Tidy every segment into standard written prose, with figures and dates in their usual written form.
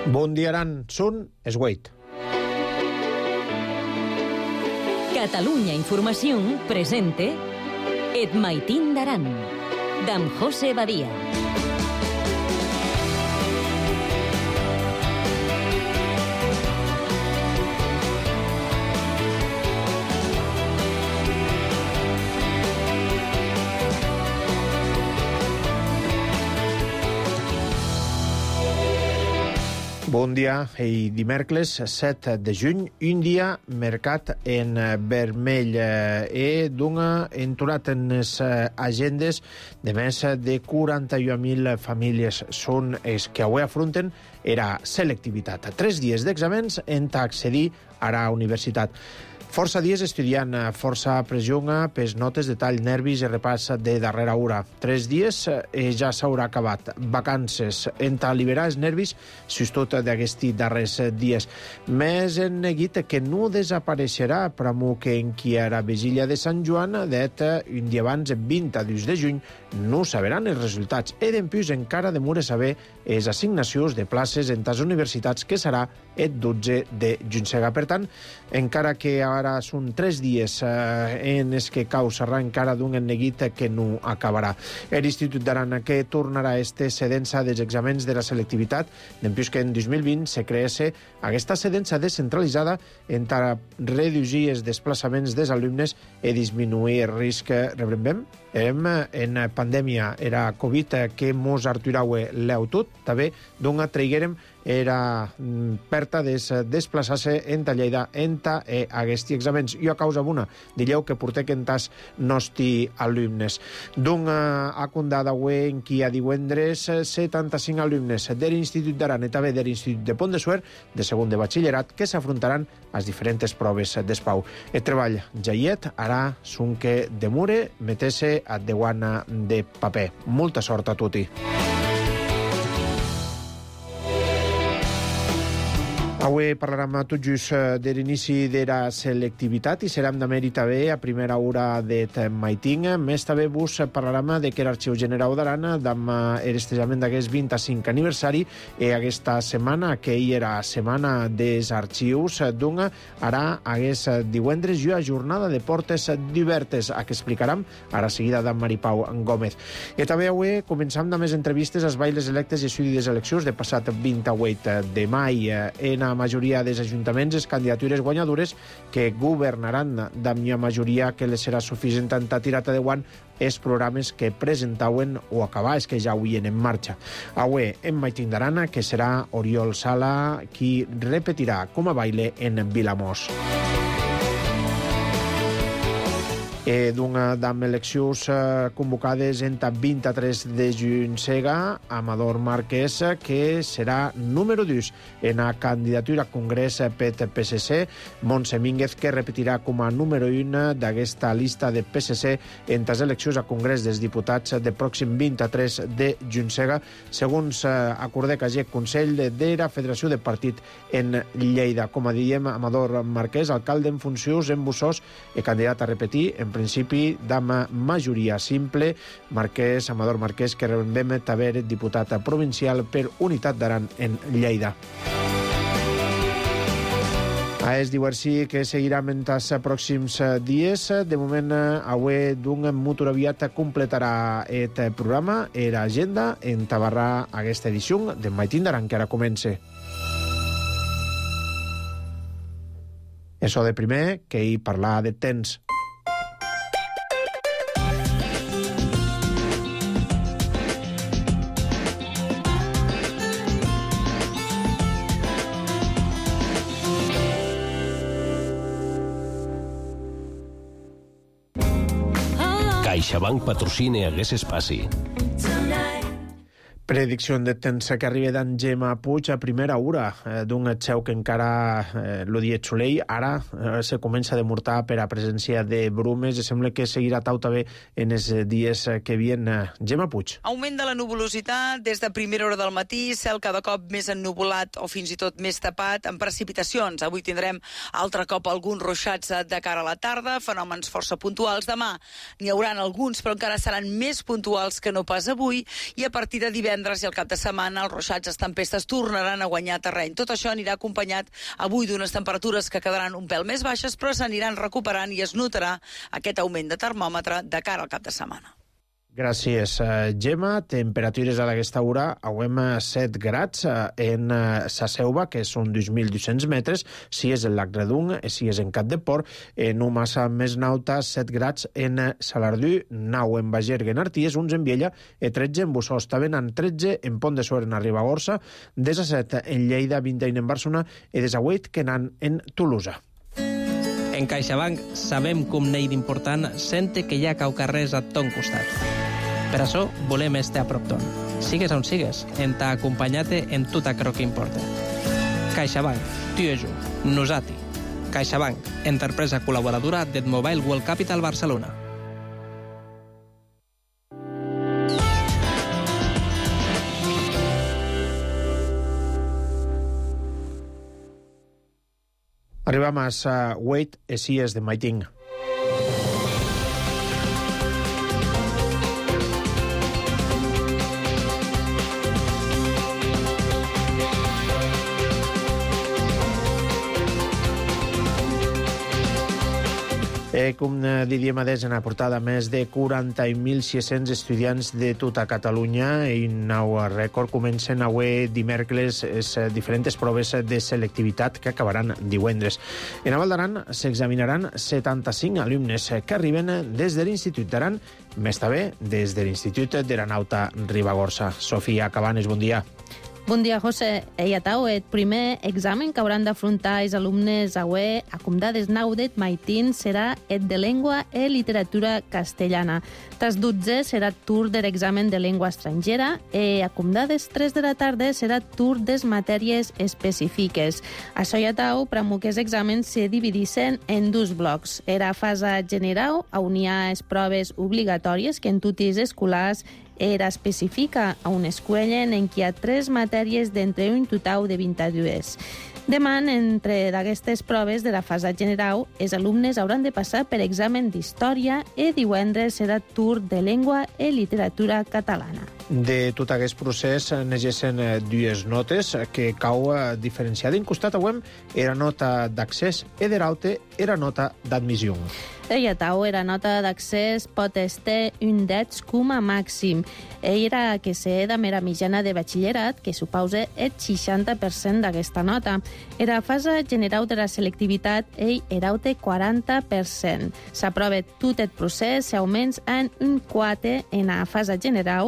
Bon dia, Aran. Són Esgueit. Catalunya Informació presente Et Maitín d'Aran, d'en José Badia. Bon dia, i dimecres 7 de juny, un dia mercat en vermell d'una enturat en les agendes de més de 41.000 famílies. Són els que avui afronten era selectivitat. 3 dies d'exàmens en accedir a la universitat. Força dies estudiant, força pressió pels notes de tall, nervis i repàs de darrera hora. 3 dies ja s'haurà acabat. Vacances en alliberar els nervis, sobretot d'aquests darrers dies. Més en neguit que no desapareixerà pramo que en qui era vigília de Sant Joan, un dia abans, 22 de juny, no sabran els resultats. E d'empús encara demora saber les assignacions de places en les universitats, que serà el 12 de juny. Per tant, encara que ara són 3 dies en els que cau serà encara d'un enneguit que no acabarà. L'Institut d'Aran que tornarà a este cedença dels exàmens de la selectivitat, d'empús que en 2020 se creés aquesta cedença descentralitzada entre reduir els desplaçaments dels alumnes i disminuir el risc. Rebrem en pandèmia era Covid que mos arturaue l'eu tot, també d'una traiguérem era perta de desplaçar-se en Lleida en aquests exàmens. Jo a causa d'una, dilleu que portec en tas nostri alumnes. D'un acundat avui en qui a divendres 75 alumnes de l'Institut d'Aran i també de l'Institut de Pont de Suert de segon de batxillerat que s'afrontaran a les diferents proves d'espau. El treball jaiet ara són que demure metesse a deuana de paper. Molta sort a tutti. Avui parlarem tot just de l'inici de la selectivitat i serem de mèrit també a primera hora de Maitín. Més també vos parlarem de que l'Arxiu General d'Aran amb l'estejament d'aquest 25 aniversari i aquesta setmana, que hi era setmana dels arxius, d'una ara aquest divendres i una jornada de portes divertes, a que explicarem ara seguida d'en Maripau Gómez. I també avui començam amb les entrevistes als bailes electes i estudi de eleccions de passat 28 de mai. En la majoria dels ajuntaments, les candidatures guanyadores que governaran d'amb una majoria que les serà suficient a tirar endavant els programes que presentaven o acabar, els que ja avui en marxa. Avui en Maitín d'Aran, que serà Oriol Sala qui repetirà com a baile en Vilamós. D'amb eleccions convocades entre 23 de juny sega Amador Marquès, que serà número 2 en la candidatura a Congrés per PSC, Montse Mínguez, que repetirà com a número 1 d'aquesta llista de PSC en les eleccions a Congrés dels Diputats de pròxim 23 de juny sega, segons acordec el Consell de la Federació de Partit en Lleida. Com a diem, Amador Marquès, alcalde en funcions en Bussós i candidat a repetir, en principi d'ama majoria simple. Amador Marquès, que rebem també diputat provincial per Unitat d'Aran en Lleida. Es diu així que seguirem en els pròxims dies. De moment, avui d'un motor aviat completarà el programa i l'agenda en tabarrar aquesta edició de Maitín d'Aran, que ara comença. Això de primer, que hi parlar de temps. CaixaBank patrocina aquest espai. Predicció de temps que arriba d'en Gemma Puig a primera hora d'un xeu que encara lo dia Xulei. Ara se comença a demortar per a presència de brumes i sembla que seguirà tau també en els dies que vien. Gemma Puig. Augment de la nuvolositat des de primera hora del matí, cel cada cop més ennuvolat o fins i tot més tapat amb precipitacions. Avui tindrem altre cop alguns ruixats de cara a la tarda, fenòmens força puntuals. Demà n'hi hauran alguns, però encara seran més puntuals que no pas avui, i a partir de divendres divendres i el cap de setmana els ruixats, les tempestes tornaran a guanyar terreny. Tot això anirà acompanyat avui d'unes temperatures que quedaran un pèl més baixes, però s'aniran recuperant i es notarà aquest augment de termòmetre de cara al cap de setmana. Gràcies, Gemma. Temperatures a aquesta hora, avem 7 grads en Sa Selva, que són 2.200 metres, si és el lac Redung, si és en Cap de Port, en un massa més nauta, 7 grads en Salardú, 9 en Bagergue, en Arties, 11 en Viella, 13 en Bussó, estaven en 13 en Pont de Suert, en Ribagorça, 17 en Lleida, 21 en Barcelona i 18 que n'han en Tolosa. En CaixaBank sabem com n'hi d'important sente que hi ha cau carrers a ton costat. Per això volem estar a prop ton. Sigues on sigues, en ta acompanyat en tot aquello que importa. CaixaBank, tu i jo, nosati. CaixaBank, empresa col·laboradora del Mobile World Capital Barcelona. Arribam a Wait, així és de Maiting. Com diríem adés, en ha portat més de 40.600 estudiants de tota Catalunya i nou rècord. Comencen avui dimecres les diferents proves de selectivitat que acabaran divendres. En Val d'Aran s'examinaran 75 alumnes que arriben des de l'Institut d'Aran, més també des de l'Institut d'Aeronauta Ribagorça. Sofia Cabanes, bon dia. Bon dia, José. I atau, el primer examen que hauran d'afrontar els alumnes avui a Comdades Naudet Maitín serà el de llengua i literatura castellana. Tas 12 serà tur de l'examen de llengua estrangera i a Comdades 3 de la tarda serà tur des matèries específiques. Això i atau, per a que els exàmens se dividissen en dos blocs. Era fase general, on hi ha les proves obligatòries que en tutis escolars era específica a una escola en què hi ha 3 matèries d'entre un total de 22. Demà, entre d'aquestes proves de la fase general, els alumnes hauran de passar per examen d'història i divendres serà tur de llengua i literatura catalana. De tot aquest procés n'existen dues notes que cau diferenciada. En costat avui era nota d'accés i d'eraute era nota d'admissió. Ella tau era nota d'accés pot estar un 10 com a màxim. Era que ser de mera mitjana de batxillerat, que suposa el 60% d'aquesta nota. Era fase general de la selectivitat, era el 40%. S'aprova tot el procés, s'augments en un 4 en la fase general,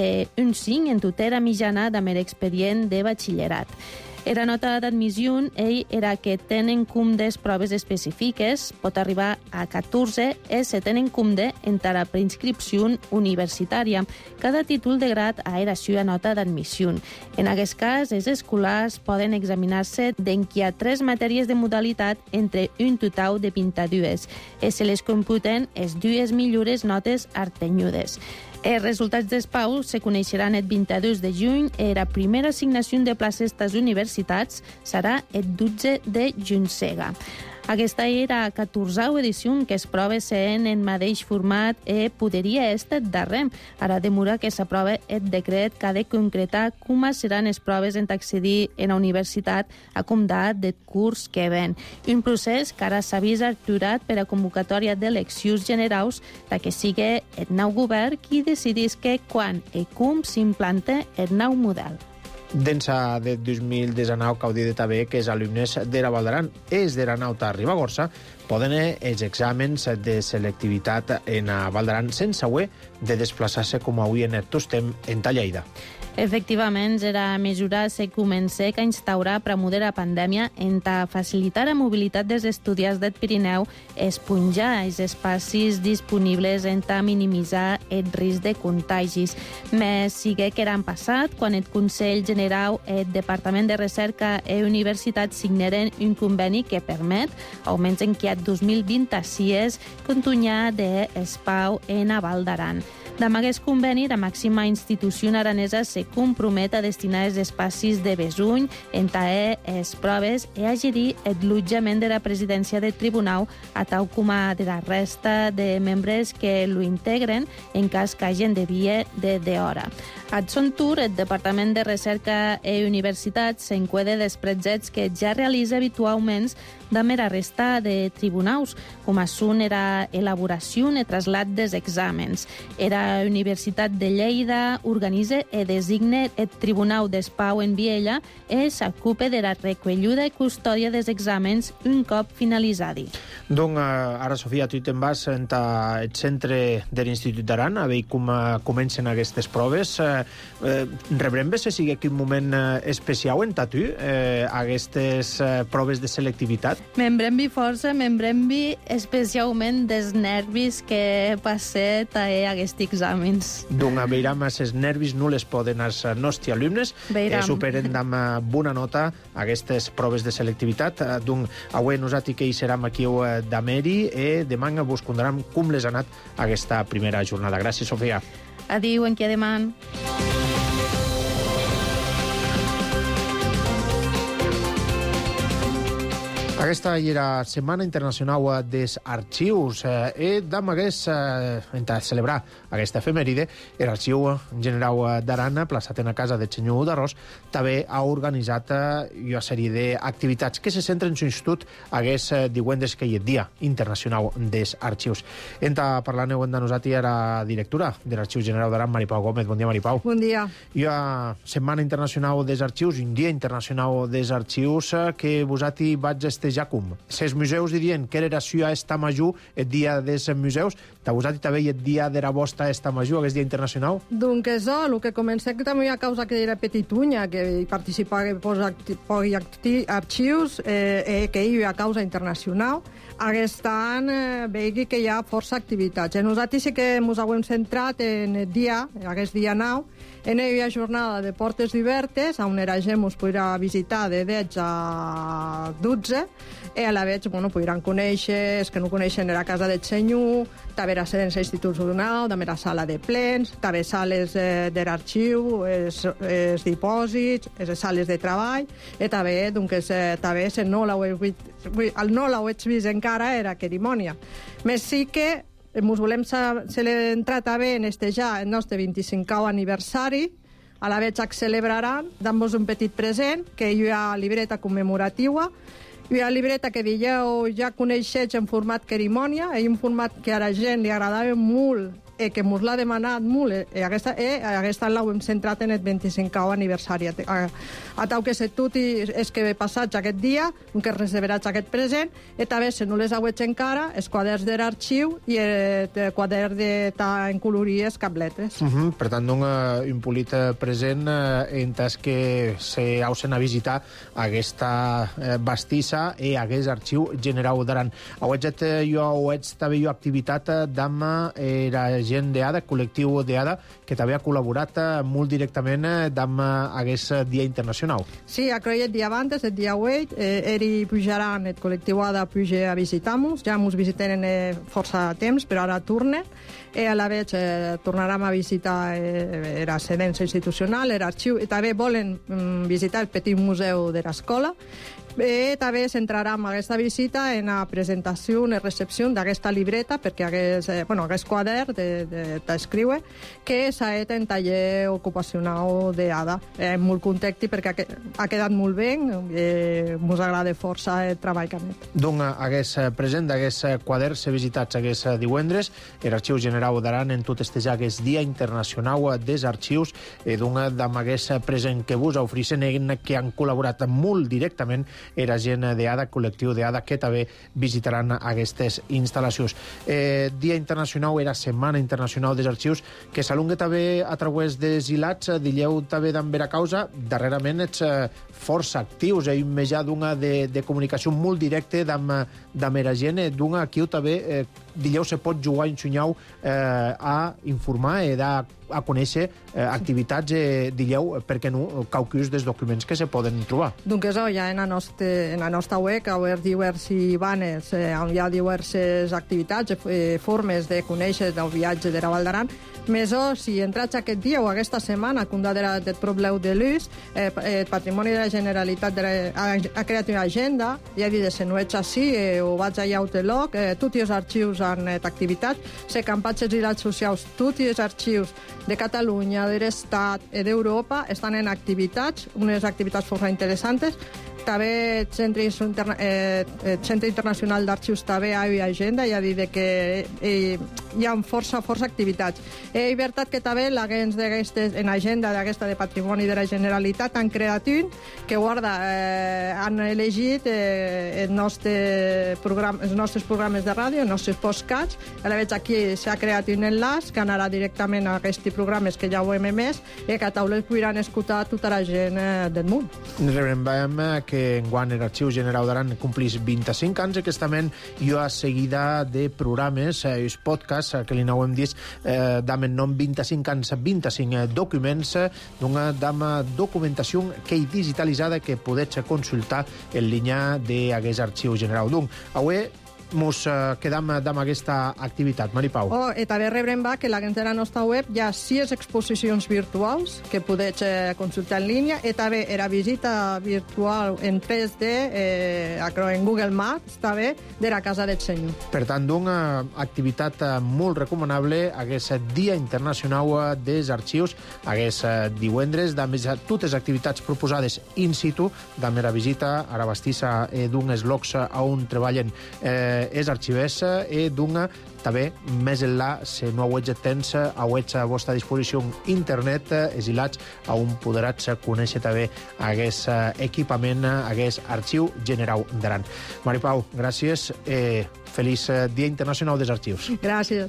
un 5 en tutela mitjana de mer expedient de batxillerat. Era nota d'admissió era que tenen com des proves específiques, pot arribar a 14 i se tenen com de entre la preinscripció universitària. Cada títol de grad era la nota d'admissió. En aquest cas, els escolars poden examinar-se d'en qui hi ha 3 matèries de modalitat entre un total de 22 i se les computen les dues millores notes artenyudes. Els resultats dels PAU se coneixeran el 22 de juny i la primera assignació de places a les universitats serà el 12 de juny. Aquesta era la 14a edició que es prova sent en mateix format i podria estar darrer. Ara demora que s'aprova el decret que ha de concretar com seran les proves en accedir a la universitat a comptat del curs que ven. Un procés que ara s'ha vist aturat per a convocatòria d'eleccions generals que sigui el nou govern qui decidís quan i com s'implanta el nou model. D'ençà de 2019 cau dit també que els alumnes de la Val d'Aran i els d'Aeronauta Ribagorça poden els exàmens de selectivitat en la Val d'Aran sense haver de desplaçar-se com avui en el tostem en Lleida. Efectivament, la mesura se comença a instaurar per a la pandèmia en facilitar la mobilitat dels estudiants del Pirineu, esponjar els espacis disponibles en minimitzar el risc de contagis. Més sigue que era passat quan el Consell General i el Departament de Recerca i Universitat signaren un conveni que permet, almenys en aquest 2026, continuar d'espau en la Val d'Aran. Damb aquest conveni, la màxima institució aranesa se compromet a destinar els espacis de besuny, entaer les proves i a gerir el lotjament de la presidència del tribunal a tal com a de la resta de membres que lo integren en cas que hagin de via de hora. A son tour, el Departament de Recerca i Universitats s'enqueda dels projectes que ja realitza habitualment de la resta de tribunals, com són la elaboració i trasllat dels exàmens. La Universitat de Lleida organitza i designa el Tribunal d'Espau en Viella i s'ocupa de la recollida i custòdia dels exàmens un cop finalitzadi. Donc, ara, Sofia, tu te'n vas al centre de l'Institut d'Aran a veure com comencen aquestes proves. Rebrem bé si sigui un moment especial en tu, aquestes proves de selectivitat? Membrem-vi força, membrem-vi especialment dels nervis que passet a aquests exàmens. Donc, veiram, els nervis no les poden els nostres alumnes. Superen amb bona nota aquestes proves de selectivitat. Donc, avui nosaltres que hi serem aquí d'Ameri i demà vos contarem com les ha anat aquesta primera jornada. Gràcies, Sofia. Adiu, en què deman. Aquesta era Setmana Internacional dels Arxius i damb en celebrar aquesta efemèride, l'Arxiu General d'Aran, plaçat en la casa del senyor d'Arròs, també ha organitzat una sèrie d'activitats que se centren en l'institut aquest divendres que hi ha Dia Internacional dels Arxius. Parlant amb nosaltres la directora de l'Arxiu General d'Aran, Maripau Gómez. Bon dia, Maripau. Bon dia. Hi ha Setmana Internacional dels Arxius, un Dia Internacional dels Arxius que vosaltres vaig festejar com? Els museus dirien que era si esta major, el dia dels museus, vosaltres també el dia de la vostra esta major, aquest dia internacional? Donc això, el que comencé també a causa que era petitunya, que hi participava pocs arxius, que hi ha causa internacional. Aquest any veig que hi ha força activitats. Nosaltres sí que ens hem centrat en el dia, aquest dia 9, en una jornada de portes obertes, on la gent ens podrà visitar de 10 a 12, i a la vegada podran conèixer, els que no coneixen la casa del senyor, també la sede de l'Institut Zonal, també la sala de plens, també sales de l'arxiu, els dipòsits, les sales de treball, i també, també no l'heu vist encara, era cerimònia. Més sí que ens volem celebrar també en el nostre 25è aniversari, a la vegada que celebraran, dant-vos un petit present, que hi ha libreta commemorativa, hi ha libreta que dieu ja coneixets en format cerimònia, i un format que a la gent li agradava molt i que ens l'ha demanat molt, i aquest any l'hem centrat en el 25è aniversari. A tal que tot és que passats aquest dia, que reservarats aquest present, i també, si no les heu hecho encara, els quaderns de l'arxiu i el quadern en colories cabletes. Per tant, un polit present en tas que s'hausen a visitar aquesta bastissa i aquest arxiu general d'Aran. Heu també activitat amb la gent d'ADA, col·lectiu d'ADA, que també ha col·laborat molt directament amb aquest Dia Internacional. Sí, el dia abans, el dia 8, ells pujaran, el col·lectiu ADA puja a visitar-nos, ja ens visiten força temps, però ara tornen, i a la vegada tornarem a visitar la sedència institucional, l'arxiu, i també volen visitar el petit museu de l'escola, i també centrarà en aquesta visita en la presentació, en la recepció d'aquesta libreta, perquè aquest quadern d'escriure, que s'ha fet en taller ocupacional d'ADA. Molt contenti perquè ha quedat molt bé, ens agrada força el treball que hem fet. Donc, aquest present d'aquest quadern s'ha visitat aquest divendres, l'Arxiu General d'Aran en tot aquest Dia Internacional dels Arxius, amb aquest present que vos ofereixen, que han col·laborat molt directament la gent d'ADA, col·lectiu d'ADA, que també visitaran aquestes instal·lacions. Dia Internacional era Setmana Internacional dels Arxius, que s'alunga també a través dels hilats, dileu també d'en vera causa, darrerament ets força actius, un mitjà de comunicació molt directe amb la gent, aquí també dileu se pot jugar en xunyau a informar i a conèixer activitats dileu, perquè no, caucus dels documents que se poden trobar. Donc això ja en el en la nostra web hi ha diverses banners on hi ha diverses activitats, formes de conèixer del viatge de la Val d'Aran. Més o, si entrats aquest dia o aquesta setmana, com del probleu de l'ús, el Patrimoni de la Generalitat ha creat una agenda, ja he dit, si no ets així, o vaig allà a Uteloc, tots els arxius han activitats, se campatges i les socials, tots els arxius de Catalunya, de l'Estat, d'Europa, estan en activitats, unes activitats força interessants. També el Centre Internacional d'Arxius també hi ha agenda, ja dit que hi ha força activitats. És veritat que també l'agents en agenda d'aquesta de Patrimoni de la Generalitat han creat un que han elegit els nostres programes de ràdio, els nostres podcasts. Ara veig aquí s'ha creat un enllaç que anarà directament a aquests programes que ja ho hem emès i que a taulers podran escoltar tota la gent del món. Recordem que enguany l'Arxiu General d'Aran complís 25 anys aquesta i a seguida de programes, els podcasts que li n'hem dit, damen nom 25 anys, 25 documents d'una documentació que hi digitalitzada que podeu consultar en línia d'aquest Arxiu General. Donc, avui mos quedam amb aquesta activitat. Mari Pau. I també rebrem que a la nostra web hi ha 6 exposicions virtuals que podeu consultar en línia i també la visita virtual en 3D en Google Maps també de la Casa del Senyor. Per tant, una activitat molt recomanable aquest Dia Internacional dels Arxius, aquest divendres, a més totes les activitats proposades in situ, també la visita a la bastissa d'uns locs on treballen els arxivers i d'una també més enllà, si no ho ets temps, ho ets a vostra disposició internet, exilats, on podràs conèixer també aquest equipament, aquest Arxiu General d'Aran. Mari Pau, gràcies. Feliç Dia Internacional dels Arxius. Gràcies.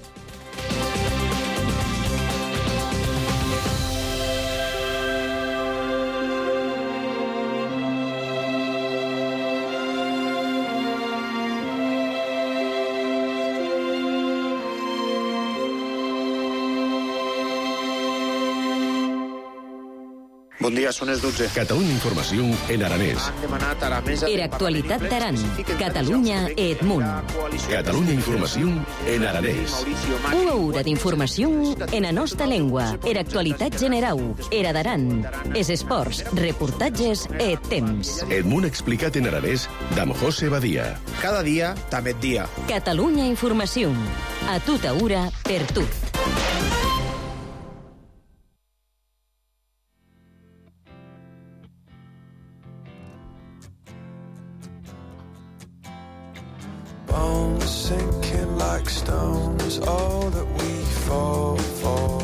Bon dia, són les 12. Catalunya Informació en aranès. Han demanat a la mesa... Era actualitat d'Aran. Catalunya et Munt. Catalunya Informació en aranès. Una hora d'informació en la nostra llengua. Era actualitat general. Era d'Aran. Es esports, reportatges e temps. El món explicat en aranès d'Am José Badia. Cada dia, també dia. Catalunya Informació. A tota hora, per tot. Sinking like stone is all that we fall for.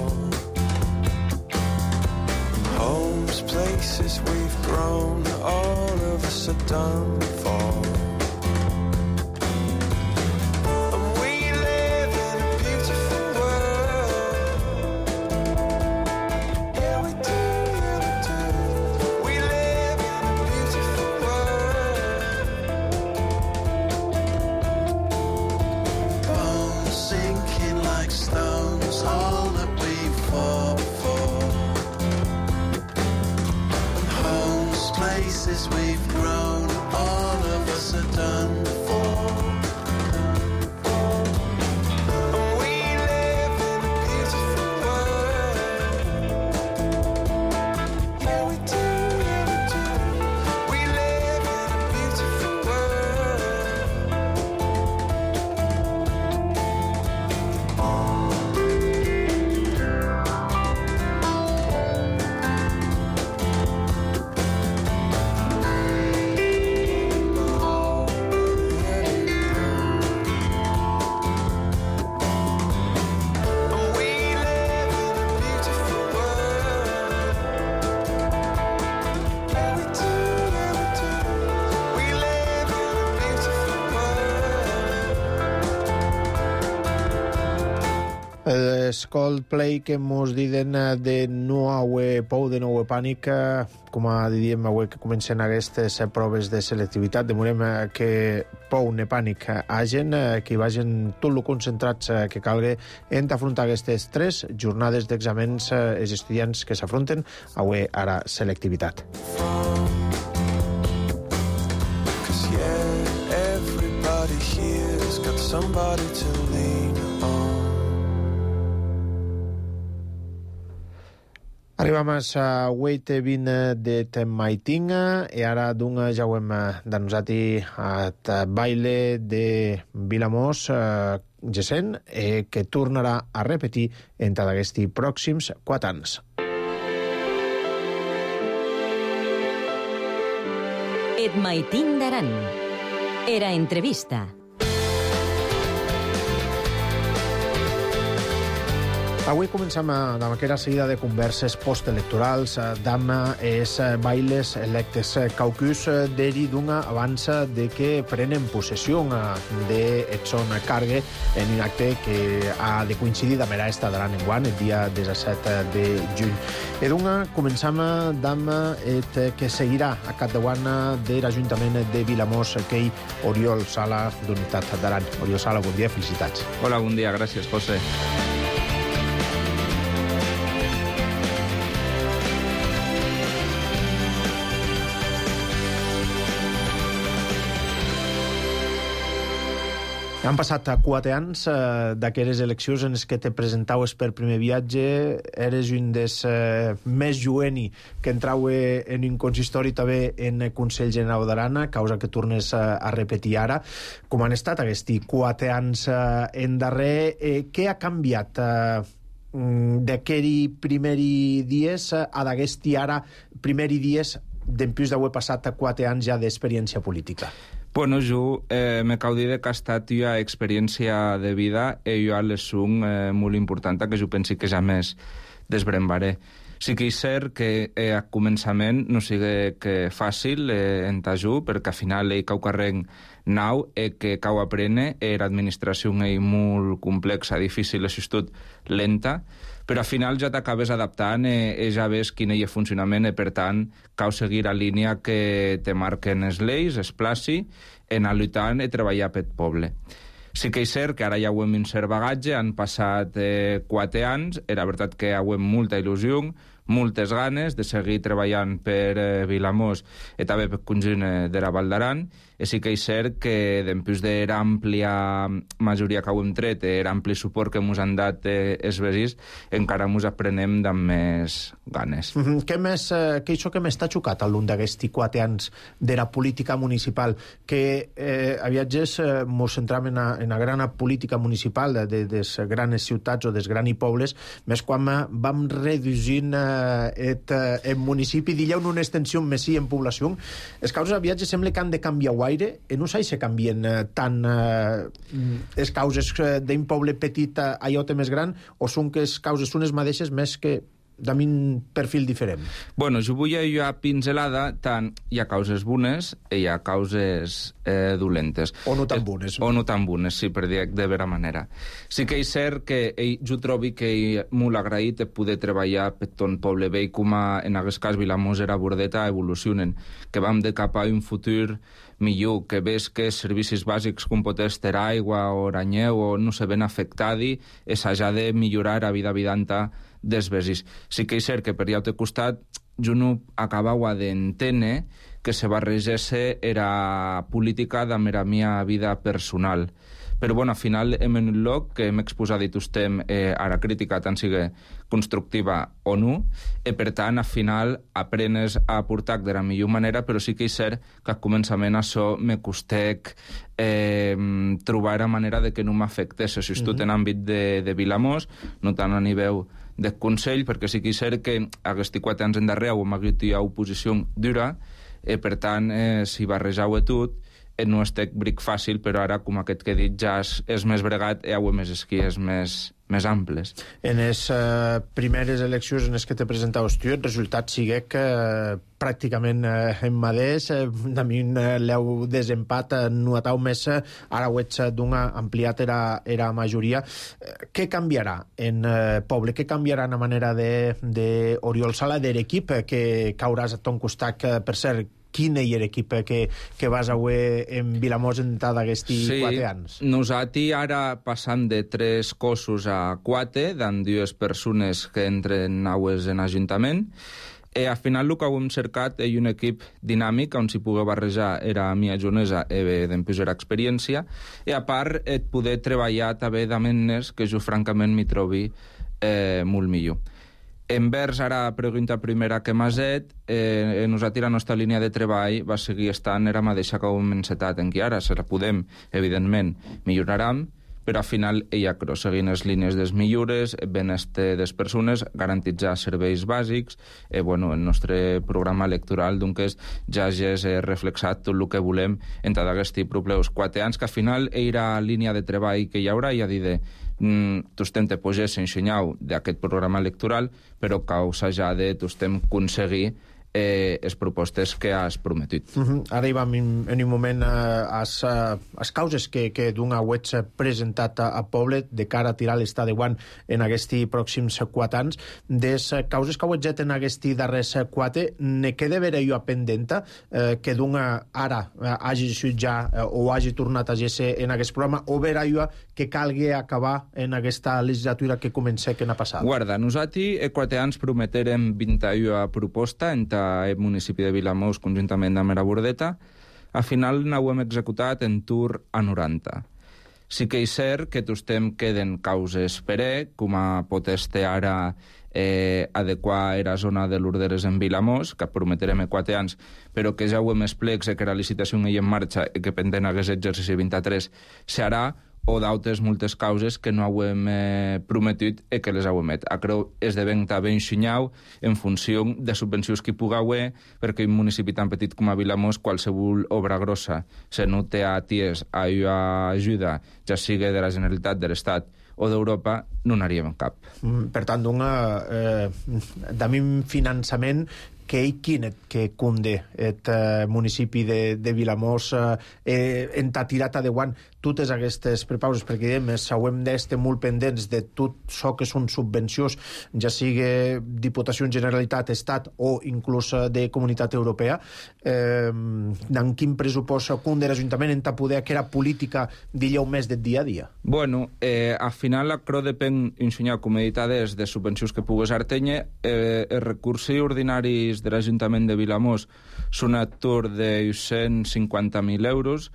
Homes, places we've grown, all of us are done for. We've grown, all of us are done for. We live in a beautiful world. Yeah, we do, yeah, we do. We live in a beautiful Coldplay que mos diuen de no haver por, de no haver pànic, com diríem avui que comencen aquestes proves de selectivitat. Demorem que por ni pànic hagen, que hi vagin tot lo concentrats que calgui en afrontar aquestes 3 jornades d'exàmens els estudiants que s'afronten avui a la selectivitat. got somebody to lean on. Arribam a 8:20 de maitinga e ara dunga ja ho hem denunciat at baile de Vilamós Gesent que tornarà a repetir entre aquests pròxims 4 anys. Et maitin d'Aran. Era entrevista. Avui comencem amb aquella seguida de converses postelectorals d'amb els bailes electes caucus d'eri d'una abans de que prenen possessió d'eth son cargue en un acte que ha de coincidir amb esta d'Aran enguant, el dia 17 de juny. E d'una comencem d'amb que seguirà a capdavant de l'Ajuntament de Vilamós, que Oriol Sala d'Unitat d'Aran. Oriol Sala, bon dia, felicitats. Hola, bon dia, gràcies, José. Han passat 4 anys d'aquelles eleccions en les que te presentaves per primer viatge. Eres un dels més jueni que entrau en un consistori també en el Consell General d'Aran, causa que tornes a repetir ara. Com han estat aquests 4 anys en darrer? Què ha canviat d'aquells primers dies a d'aquests ara primers dies després d'haver passat 4 anys ja d'experiència política? Bueno, jo me cau dir que ha estat una experiència de vida i jo les un molt important que jo pensi que ja més desbrembaré. Sí que és cert que a començament no sigui que fàcil entà jo, perquè al final ell cau carreng nau que cau aprene l'administració molt complexa, difícil, és tot lenta, però al final ja t'acabes adaptant i ja ves quin és el funcionament i per tant cau seguir la línia que te marquen les lleis, es placi, en a lluitar i treballar pel poble. Sí que és cert que ara ja ho hem un cert bagatge, han passat 4 anys, era veritat que hi hem molta il·lusió, moltes ganes de seguir treballant per Vilamós i també per conjunt de la Val d'Aran, i sí que és cert que després de l'àmplia majoria que ho hem tret, l'ampli suport que ens han dat els veïns, encara ens aprenem amb més ganes. Què això que m'està xocat a l'un d'aquests 4 anys de la política municipal? Que a viatges ens centram en la gran política municipal de les grans ciutats o dels grans pobles, més quan vam reduint el municipi, digueu una extensió més sí en població. Els causes a viatge sembla que han de canviar guaire, i no sé si canvien tant les causes d'un poble petit a allò més gran, o són que les causes són les mateixes més que d'un perfil diferent? Bueno, jo vull a pinzelada, tant hi ha causes bones i hi ha causes dolentes. O no tan bones. O no tan bones, sí, per dir de vera manera. Sí que és cert que jo trobo que molt agraït poder treballar per tot el poble vell, com en aquest cas Vilamós era Bordeta, evolucionen, que vam de cap a un futur millor, que ves que servicis bàsics com pot ser aigua o ranyeu o no se ven afectadi, s'ha de millorar la vida vidanta dels veïns. Sí que és cert que per l'altre costat jo no acabava d'entendre que se barregesse era política de la meva vida personal. Però, bueno, al final hem en un lloc que hem exposat i tostem a la crítica, tant sigui constructiva o no, i per tant, al final, aprenes a portar de la millor manera, però sí que és cert que al començament això me costec trobar la manera de que no m'afectés, això és tot en àmbit de Vilamós, no tant a nivell del Consell, perquè sí que és cert que aquests 4 anys endarrere hem hagut una oposició dura, i per tant, si barrejau tot, no estic bric fàcil, però ara, com aquest que he dit, ja és més bregat i ho més esquies més amples. En les primeres eleccions en les que te presentaves tu, el resultat sigue que pràcticament en mateix, també un leu desempat, no atau més, ara ho ets d'una ampliat era majoria. Què canviarà en poble? Què canviarà en la manera d'Oriol Sala, de l'equip que cauràs a ton costat, per cert, quin és l'equip que vas avui en Vilamós en d'aquests 4 anys? Nosaltres ara passam de 3 cossos a 4, d'en 2 persones que entren aues en Ajuntament, Al final el que hem cercat és un equip dinàmic on s'hi pugui barrejar era mia jonesa e dempús era experiència i a part et poder treballar també d'amenes que jo francament m'hi trobi molt millor. Envers ara pregunta primera que m'ha set, nosaltres la nostra línia de treball va seguir estant era mateixa que hem encetat, en què ara se la podem, evidentment, milloraram, però al final ella seguint les línies des millores, benestar des persones, garantitzar serveis bàsics, el nostre programa electoral doncs, ja és reflexat tot el que volem en tot aquest propers 4 anys, que al final era línia de treball que hi haurà, i a dir tu estem te posés ensenyau d'aquest programa electoral, però causa ja de tu estem aconseguir les propostes que has prometit. Ara hi vam en un moment les causes que d'un auets presentat a Poblet de cara a tirar l'estat de guant en aquests pròxims 4 anys. Des causes que auets en aquests darrers 4 ne queda veure jo pendenta que d'un ara hagi sigut ja o hagi tornat a ser en aquest programa o veure jo que calgui acabar en aquesta legislatura que comença que n'ha passat. Guarda, nosaltres 4 anys prometerem 21 proposta en el municipi de Vilamós conjuntament amb la Bordeta. Al final n'ho hem executat en tur a 90. Sí que és cert que tostem queden causes per com pot estar ara adequar la zona de l'Orderes en Vilamós, que prometerem 4 anys, però que ja ho hem explicat que la licitació hi en marxa i que pendent aquest exercici 23 serà, o d'altres moltes causes que no hem prometit i que les hem fet. Creu esdeven també ensenyau en funció de subvencions que hi pugui haver, perquè un municipi tan petit com a Vilamós, qualsevol obra grossa, se no té a ties a ajuda, ja sigui de la Generalitat, de l'Estat o d'Europa, no n'haríem cap. Per tant, d'un finançament que ell quinet que cunde et municipi de Vilamós enta tirat a de guant totes aquestes prepauses, perquè s'hauem d'estar molt pendents de tot això que són subvencions, ja sigui Diputació, Generalitat, Estat o inclús de Comunitat Europea. En quin pressupost cunde l'Ajuntament enta poder que era política d'illeu més del dia a dia? Bueno, al final l'acro depèn ensenyar, com he dit, de subvencions que pugues artenye. Els recursos ordinaris de l'Ajuntament de Vilamós són a tour de 150.000 euros.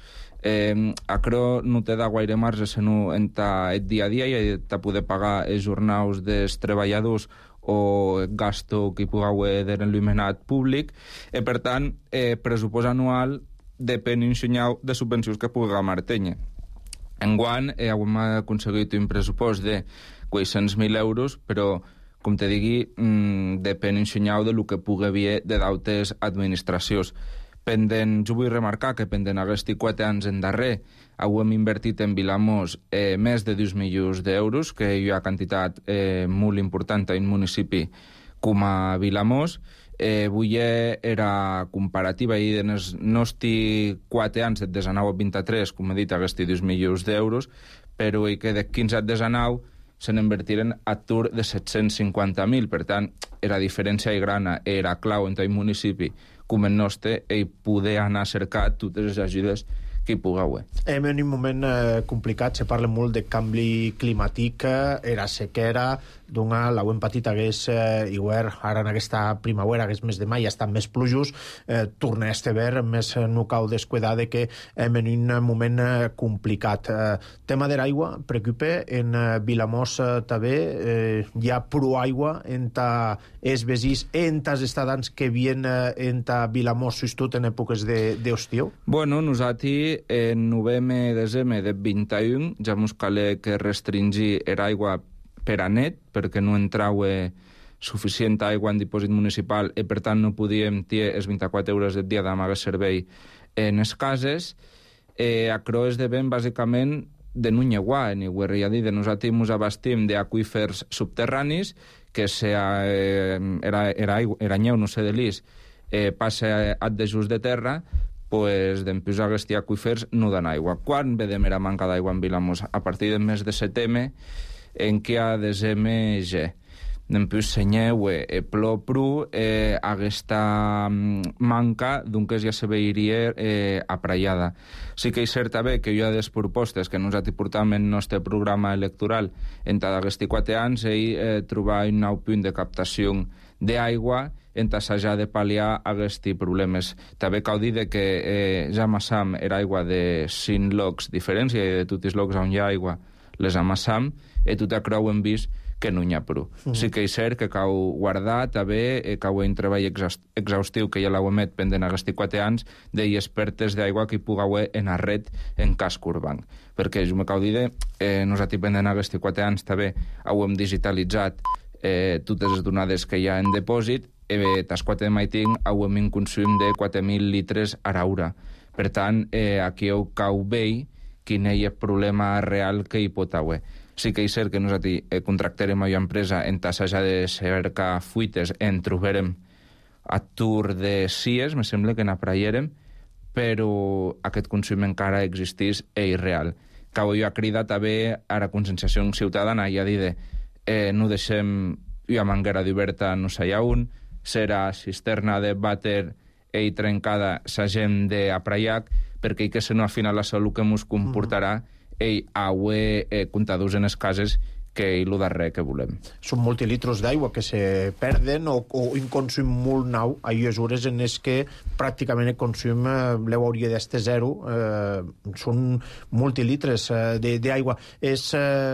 Acro no té de gaire marge sinó en el dia a dia i de poder pagar els jornals dels treballadors o el gasto que hi pugui haver de l'il·luminat públic. Per tant, pressupost anual depèn ensenyar de subvencions que puguem artenye. Enguany hem aconseguit un pressupost de 400.000 euros, però com te digui, depèn ensenyar de lo que pugui haver de d'altres administracions. Jo vull remarcar que pendent aquests 4 anys en darrer hem invertit en Vilamós més de 2 milions d'euros, que hi ha quantitat molt important en un municipi com a Vilamós. Avui era comparativa i en els nostres 4 anys de 19 a 23, com he dit, aquests 2 milions d'euros, però que de 15 a 19 se n'invertiren a tur de 750.000. Per tant, la diferència grana era clau entre el municipi com el nostre i poder anar a cercar totes les ajudes que hi pugui haver. En un moment complicat, se parla molt de canvi climàtic, era sequera, l'hem patit hagués igual, ara en aquesta primavera, hagués mes de maig, estan més plujos, torna a estar més no cal descuidar de que en un moment complicat. Tema de l'aigua preocupa, en Vilamós també hi ha prou aigua entre els veïns, entre els estadants que vienen entre Vilamós, sobretot en èpoques d'estiu? Bueno, nosaltres en novembre i desembre de 21 ja mos calé que restringir l'aigua per a net, perquè no entrava suficient aigua en dipòsit municipal i per tant no podíem tenir els 24 euros del dia d'amagar servei en les cases. Acro esdeven bàsicament de no lleguar, ni ho he dit, nosaltres ens abastim d'aqüífers subterranis, que era nyeu, no sé de l'is, passa a de just de terra, pues d'empús aquests aqüífers no dan aigua. Quan vedem la manca d'aigua en Vilamós? A partir del mes de setembre, en què a desembre ja. D'empús senyeu plou pru aquesta manca, doncs ja se veiria apraiada. Sí que és cert també que hi ha des propostes que nosaltres portam en el nostre programa electoral en tots aquests 4 anys i trobar un nou punt de captació d'aigua en assajar de pal·liar aquests problemes. També cal dir que ja amassam era aigua de 5 locs diferents, i de tots els locs on hi ha aigua les amassam, i tot això hem vist que no hi ha prou. Sí que és cert que cal guardar, també cal un treball exhaustiu que ja l'hem fet pendent aquests 4 anys d'expertes d'aigua que hi pugui haver en arret en cas curbanc. Perquè, jo me cal dir, nosaltres pendent aquests 4 anys també hem digitalitzat totes les donades que hi ha en depòsit, i tas 4 de maiting hem un consum de 4.000 litres a l'hora. Per tant, aquí cal veure quin és el problema real que hi pot haver. Sí que és cert que nosaltres contractarem a una empresa en tassejar de cercar fuites, en trobarem a Tour de Cies, me sembla que n'apraiérem, però aquest consum encara existeix i és real. Cau jo a cridar també a la conscienciació ciutadana i a dir no deixem una manguera d'oberta no s'hi ha un, serà cisterna de vàter i trencada s'hagem d'apraiar, perquè que se no al final la salut que ens comportarà haver comptadors en les cases que és el darrer que volem. Són multilitros d'aigua que se perden o un consum molt nou. Hi ha hores en les que pràcticament el consum hauria d'estar zero. Són multilitres d'aigua. És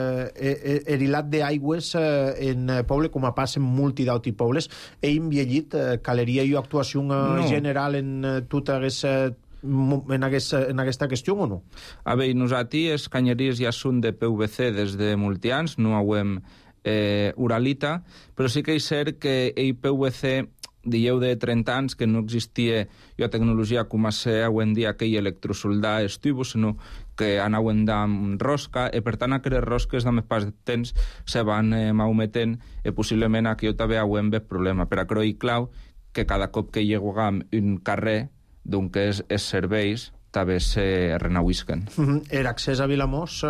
erilat d'aigües en poble, com a passa en multi d'auti pobles. Hem llegit, caleria i actuació general en tota aquesta en aquesta qüestió o no? A veure, nosaltres els canyeries ja són de PVC des de molts anys, no hem uralita, però sí que és cert que el PVC dieu de 30 anys que no existia la tecnologia com a ser avui en dia aquell electrosoldar els tubos, sinó que anaven amb rosca, i per tant aquestes rosques amb el pas de temps se van malmetent, i possiblement aquí també haurem de problema. Per això és clau que cada cop que lleguem un carrer que els serveis també se renauisquen. L'accés a Vilamós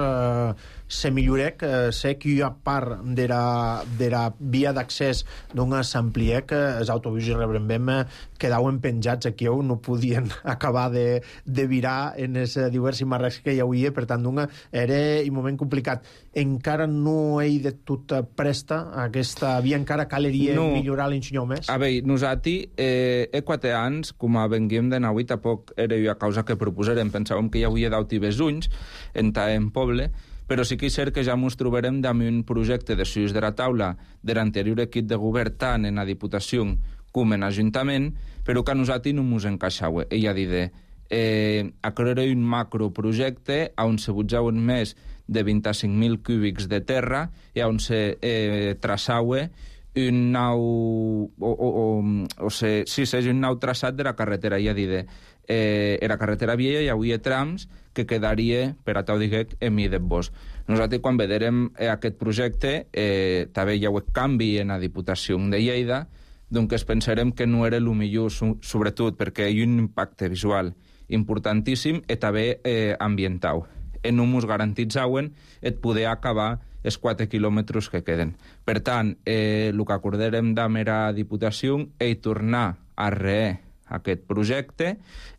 se millorec. Sé que hi ha part de la via d'accés s'ampliec. Els autobusos rebrembem quedaven penjats aquí, no podien acabar de virar en els diversos marrecs que hi havia, per tant, era un moment complicat. Encara no he de tot presta aquesta via, encara caleria millorar l'ensenyor més? A veure, nosaltres, 4 anys, com a venguem de Naui, tampoc era una causa que proposarem. Pensàvem que hi havia d'auti besunys en poble, però sí que és cert que ja ens trobarem amb un projecte de suïs de la taula de l'anterior equip de govern, tant en la Diputació com en l'Ajuntament, però que a nosaltres no ens encaixava. Ella dit, a crear un macroprojecte on se butjaven més de 25.000 cúbics de terra i on se traçava un nou... un nou traçat de la carretera. Ella dit, era carretera vieja i hi havia trams que quedaria, per a tal diguec, en mi de bosc. Nosaltres, quan veurem aquest projecte, també hi ha un canvi en la Diputació de Lleida, doncs pensarem que no era el millor, sobretot perquè hi ha un impacte visual importantíssim i també ambiental. I no ens garantitzaven poder acabar els 4 quilòmetres que queden. Per tant, el que acordarem amb la Diputació és tornar a aquest projecte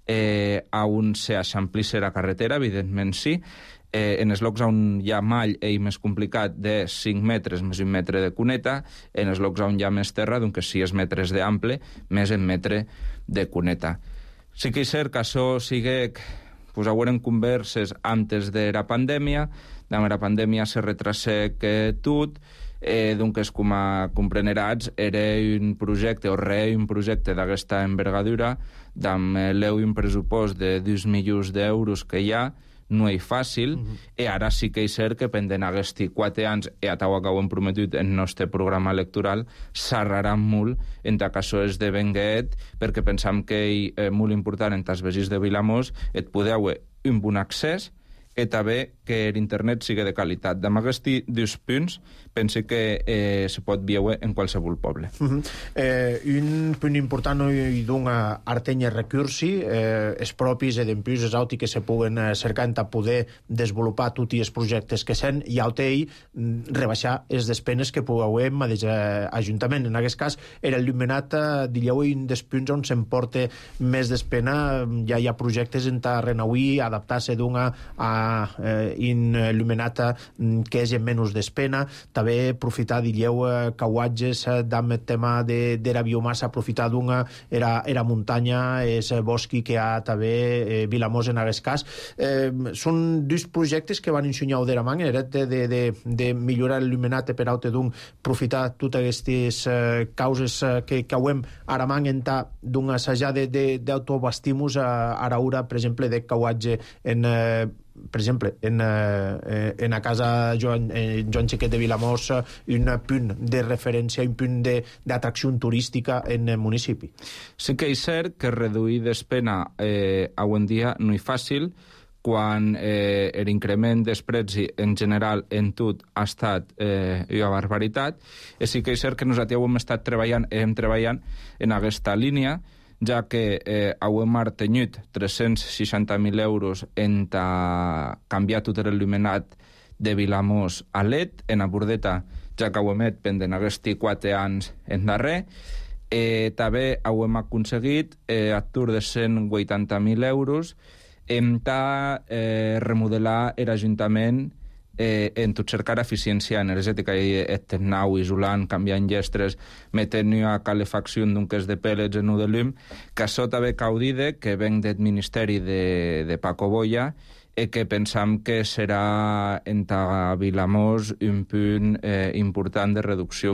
on s'eixamplís la carretera, evidentment sí, en els llocs on hi ha mall i més complicat de 5 metres més 1 metre de cuneta, en els llocs on hi ha més terra, doncs 6 metres d'ample més 1 metre de cuneta. Sí que és cert que això sigui... Pues haurem converses antes de la pandèmia, amb la pandèmia se retrasec tot, doncs com a comprenerats era un projecte, o un projecte d'aquesta envergadura, amb un pressupost de 2 milions d'euros que hi ha, no és fàcil, i ara sí que és cert que pendent aquests 4 anys, i a tal que ho hem prometut en el nostre programa electoral, s'arrarà molt en que això esdevenguet, perquè pensam que és molt important en els veïns de Vilamós poder haver un bon accés i també que l'internet sigui de qualitat. Amb aquests 2 punts penso que se pot veure en qualsevol poble. Un punt important i d'una artenya recursi, els propis i d'empreses d'auti que se puguen cercar a poder desenvolupar tots els projectes que s'han i altei rebaixar les despenes que pugui haver amb l'Ajuntament. En aquest cas, era il·luminat, diríeu, un dels punts on s'emporta més despena. Ja hi ha projectes en renauir, adaptar-se d'una a il·luminata que és en menys d'espena, també aprofitar, dilleu, cauatges d'am tema d'era biomassa, aprofitar d'una era muntanya, és bosqui que ha també Vilamós en aquest cas. Són dos projectes que van ensenyar d'era man, de millorar l'il·luminat per auto d'un aprofitar totes aquestes causes que cauem ara man entà d'un assajar d'autobastimos a hora, per exemple, de cauatge per exemple, en a casa Joan Xiquet de Vilamós, un punt de referència, un punt d'atracció turística en el municipi. Sí que és cert que reduir d'espena avui en dia no és fàcil, quan l'increment dels preus en general en tot ha estat una barbaritat. Sí que és cert que nosaltres hem estat treballant en aquesta línia, ja que hem tenit 360.000 euros en canviar tot l'il·luminat de Vilamós a LED, en a Bordeta, ja que ho hem fet pendent aquests 4 anys en darrer. També hem aconseguit atur de 180.000 euros en remodelar l'Ajuntament en tot cercar eficiència energètica, nau, isolant, canviant llestres, metent a calefacció d'un que és de pèl·lets en de llum, que això també caudide, que ven del Ministeri de Paco Boya, i que pensam que serà en Vilamós un punt important de reducció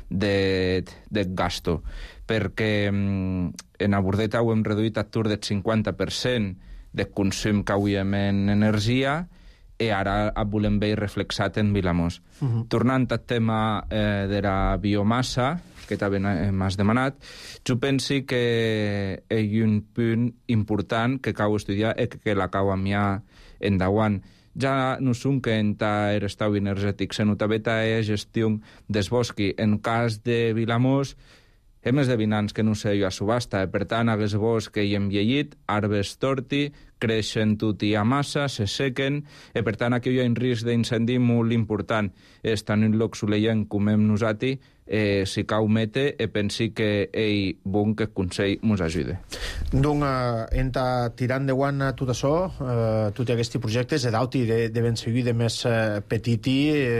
de gasto, perquè en a Bordeta ho hem reduït atur del 50% de consum que avui hem en energia, i ara volem veure reflexat en Vilamós. Tornant al tema de la biomassa, que també m'has demanat, jo penso que hi ha un punt important que cal estudiar i que la cal enviar endavant. Ja no som que en l'estat energètic, sinó també la gestió del bosc. En cas de Vilamós, hem esdevinants que no sé jo a subhasta, per tant, aquest bosc que hi hem llegit, arbres torti, creixen tot i a massa, se sequen, i per tant aquí hi ha un risc d'incendi molt important. Estan en lloc soleient com hem nosaltres, si cau mete, i pensi que ell bon que el Consell ens ajude. Donc, tirant de guant tot això, tots aquests projectes, d'auti de ben seguir de més petiti,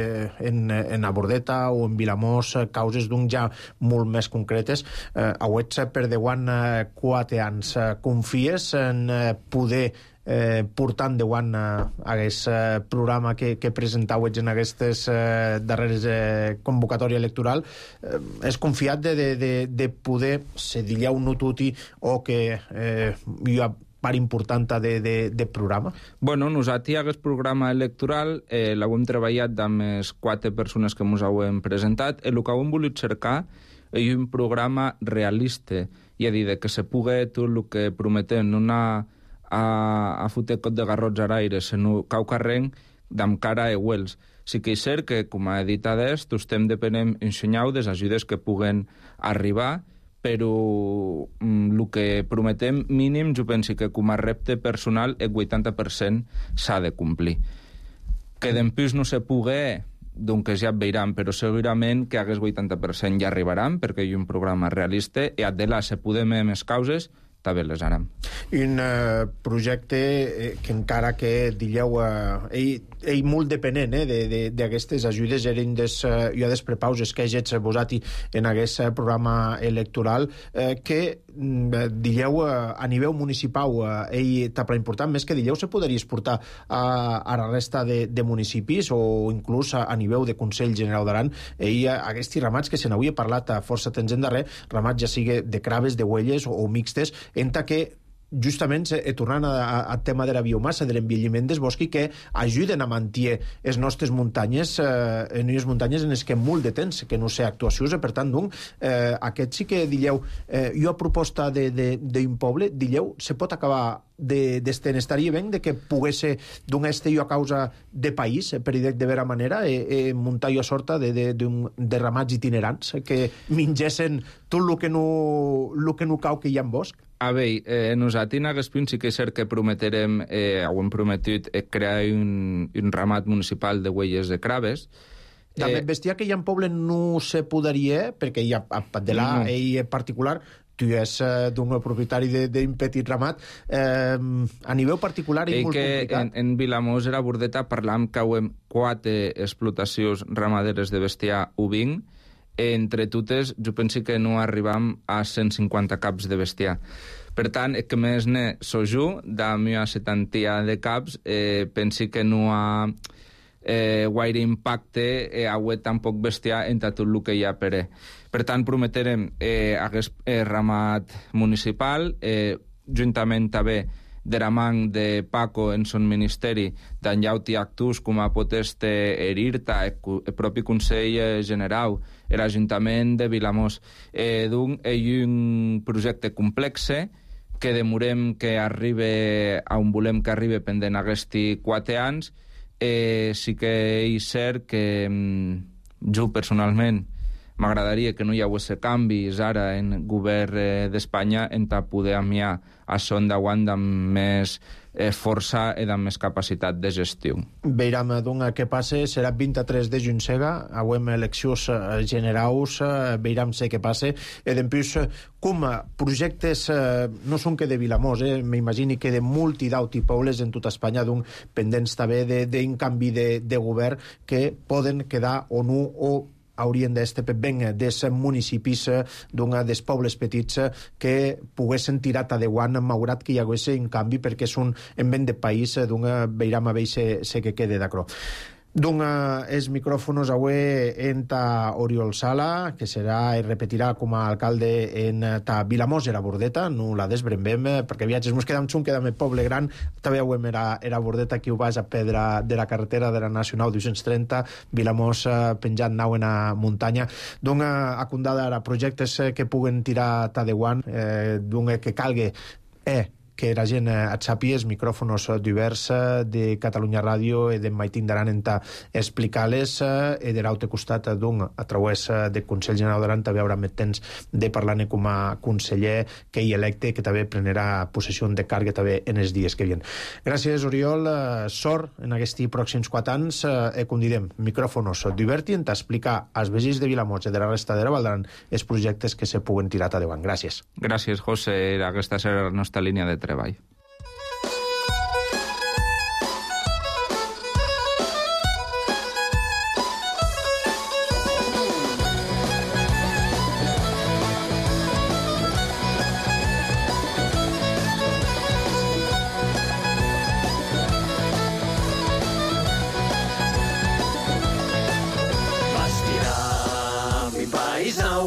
en a Bordeta o en Vilamós, causes d'un ja molt més concretes. Auets per de guant 4 anys. Confies en poder portant de guant aquest programa que presentau en aquestes darreres convocatòria electoral, és confiat de poder, se dilleu no tuti, o que hi ha part important de programa? Bueno, nosaltres aquest programa electoral l'hem treballat amb les 4 persones que ens hem presentat, i el que hem volut cercar és un programa realista, i a dir, que se pugui tot el que prometem, a fotre cot de garrots a l'aire, sinó cau carrenc d'amb cara a Wells. Sí que és cert que, com he dit adés, estem depenent ensenyau des ajudes que puguen arribar, però el que prometem mínim, jo penso que com a repte personal el 80% s'ha de complir. Que d'empús no se pugui, doncs ja veiran, però segurament que aquest 80% ja arribaran, perquè hi ha un programa realista, i adela se podem més causes, també les anem. Un projecte que encara que dilleu ell molt depenent d'aquestes ajudes eren jo desprepauses que hagets posat en aquest programa electoral que dilleu a nivell municipal ell t'ha important, més que dilleu se podria exportar a la resta de municipis o inclús a nivell de Consell General d'Aran. Ell aquests ramats que se n'havia parlat a força temps en darrer, ramats ja sigui de craves, de huelles o mixtes, enta que justament tornant al tema de la biomassa, de l'envelliment del bosc, que ajuden a mantenir les nostres muntanyes, en unes muntanyes en les que molt de temps que no sé actuacions, per tant, aquest sí que dilleu, jo a proposta d'un poble, dilleu, se pot acabar estaria bé de que pogués ser d'un a causa de país, per dir de vera manera, muntar jo a sorta de ramats itinerants que mengessin tot el que no cau que hi ha en bosc. A veure, nosaltres en aquest punt sí que és cert que prometerem, ho hem prometit, crear un ramat municipal de huelles de craves. També bestiar que hi ha en poble no se podria, perquè hi ha de la ell particular, tu és d'un propietari d'un petit ramat. A nivell particular és molt complicat. En Vilamós era Bordeta parlam que hem 4 explotacions ramaderes de bestiar ovint. Entre totes, jo penso que no arribam a 150 caps de bestiar. Per tant, que més ne soju, da meva setantia de caps, penso que no ha guaire impacte auet tampoc bestiar en tot el que hi ha per. Per tant, prometerem aquest ramat municipal, juntament també de la man de Paco en son ministeri, d'enllauti actus com a poteste erir-ta, el propi Consell General, l'Ajuntament de Vilamós. Donc, és un projecte complexe que demorem que arribe on volem que arribe pendent aquests 4 anys. Sí que és cert que jo personalment m'agradaria que no hi hagués canvis ara en govern d'Espanya en poder amiar això endavant amb més força i amb més capacitat de gestió. Veiram què passa, serà 23 de juny sega, avem eleccions generals, veiram què passa, i després, com projectes no són que de Vilamós, m'imagini que de multidauti pobles en tota Espanya, pendents també d'un canvi de govern que poden quedar o no, o haurien d'estar ben des municipis dels pobles petits que poguessin tirar adeuant malgrat que hi hagués un canvi perquè és un ben de país veiram a veure se que quede d'acro. Els micròfonos avui en Oriol Sala, que serà i repetirà com a alcalde en Vilamós era Bordeta, no la desbrembem, perquè viatges mos quedam xun, quedam el poble gran, també avui era Bordeta, qui ho vas a pedra de la carretera de la Nacional 230, Vilamós penjant nau en la muntanya. A condada ara projectes que puguen tirar tadeuant, que calgue que la gent et sàpiga, els micròfonos divers de Catalunya Ràdio i de Maitín d'Aran en explicar-les i de l'altre costat a través del Consell General d'Aran també haurà més temps de parlar-ne com a conseller que hi electe, que també prenderà possessió de càrrega també en els dies que vien. Gràcies, Oriol. Sort en aquests pròxims 4 anys. Convidem micròfonos divertint a explicar als veïns de Vilamós i de la resta de la Val d'Aran els projectes que se puguen tirar endavant. Gràcies. Gràcies, José. Aquesta serà la nostra línia de treball. Vestirà mi país nou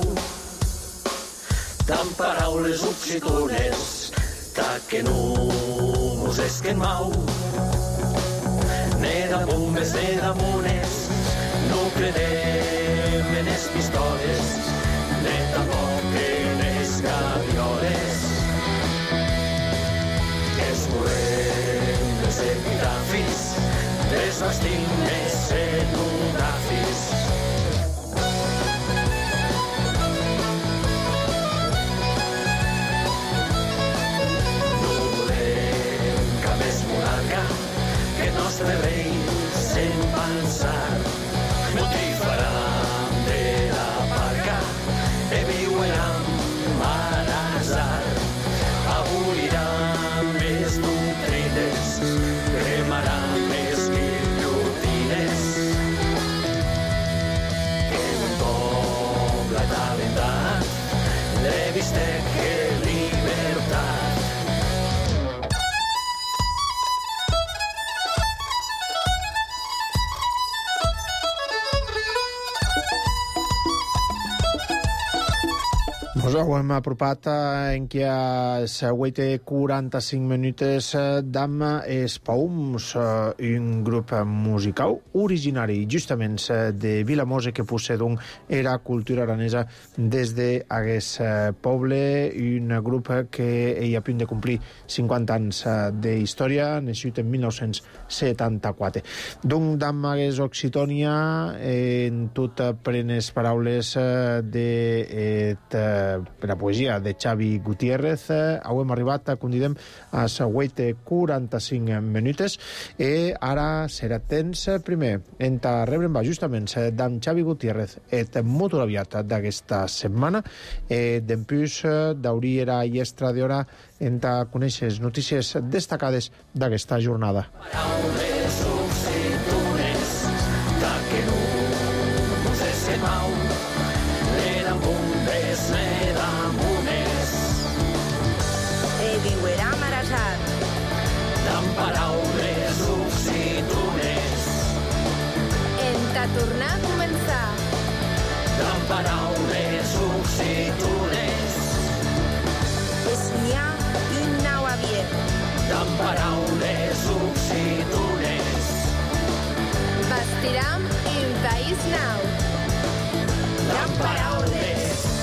tan paraules oxitones que no mos és que mau. Ne de bombes, ne de mones, no credem en les pistoles, ne tampoc en les gavioles. Esborrem els epitafis, desvestim els cenografis. Nostre rei sent pensar no trifaran de la parca e viueran malazar aboliran més doctrines cremaran més guillotines que un poble talentat l'he vist que llibertat. Ho hem apropat en què s'aguaita 45 minutes d'Am Espaums, un grup musical originari justament de Vilamós que possedeix era cultura aranesa des d'aquest poble, un grup que hi ha a punt de complir 50 anys d'història, nascut en 1974. Donc, d'Am Occitònia, en tot plenes paraules de per a poesia de Xavi Gutiérrez. Hem arribat, com diem, a les 8:45 minutes i ara serà temps primer en rebre justament d'en Xavi Gutiérrez et molt aviat d'aquesta setmana. Dempús d'hauria i extra d'hora en conèixer les notícies destacades d'aquesta jornada. Paraules oxitones que no se mau l'eramundes diuerà marassat amb paraules oxitones enta tornar a començar amb paraules oxitones és n'hi ha un nou aviat amb paraules oxitones bastirem un país nou amb paraules.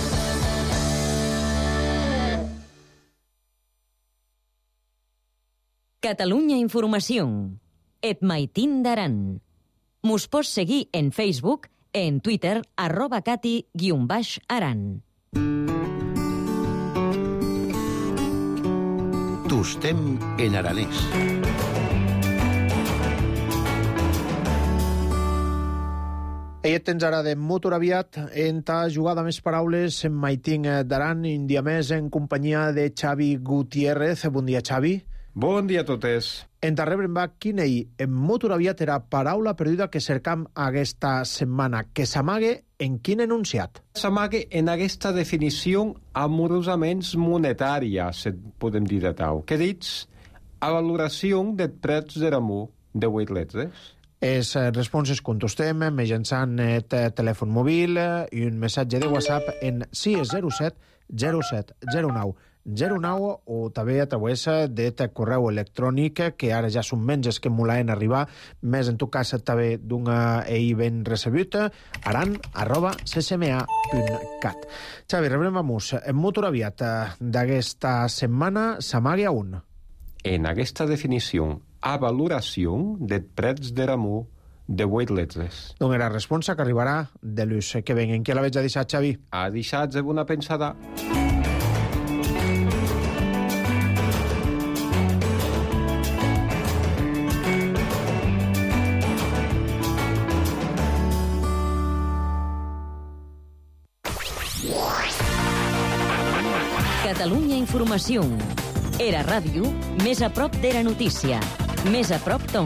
Catalunya Informació. Et maitin d'aran. Mos pots seguir en Facebook, en Twitter, @cati_aran. Tostem en aranès. I tens ara de molt aviat en ta jugada més paraules en Maitin d'Aran, un dia més en companyia de Xavi Gutiérrez. Bon dia, Xavi. Bon dia a totes. En rebrem va quina en molt aviat era paraula perduda que cercam aquesta setmana, que s'amague en quin enunciat? S'amague en aquesta definició amorosament monetària, se podem dir de tau. Que dits? A valoració del prets de l'amor de 8 letres. Les responses contestem mitjançant el telèfon mòbil i un missatge de WhatsApp en 607 07 09 09 o també a través de correu electrònic, que ara ja són menys que molaven arribar, més en tot cas també d'un ben recebut, aran@ccma.cat. Xavi, rebrem-nos en molt aviat d'aquesta setmana, s'amague a un. En aquesta definició, a valoració del prets de l'amor de 8 letres. Doncs la resposta que arribarà de l'ús que ven. En què la veig a deixar, Xavi? A deixar de bona pensada. Catalunya Informació. Era ràdio, més a prop de la notícia. Més a prop Tom.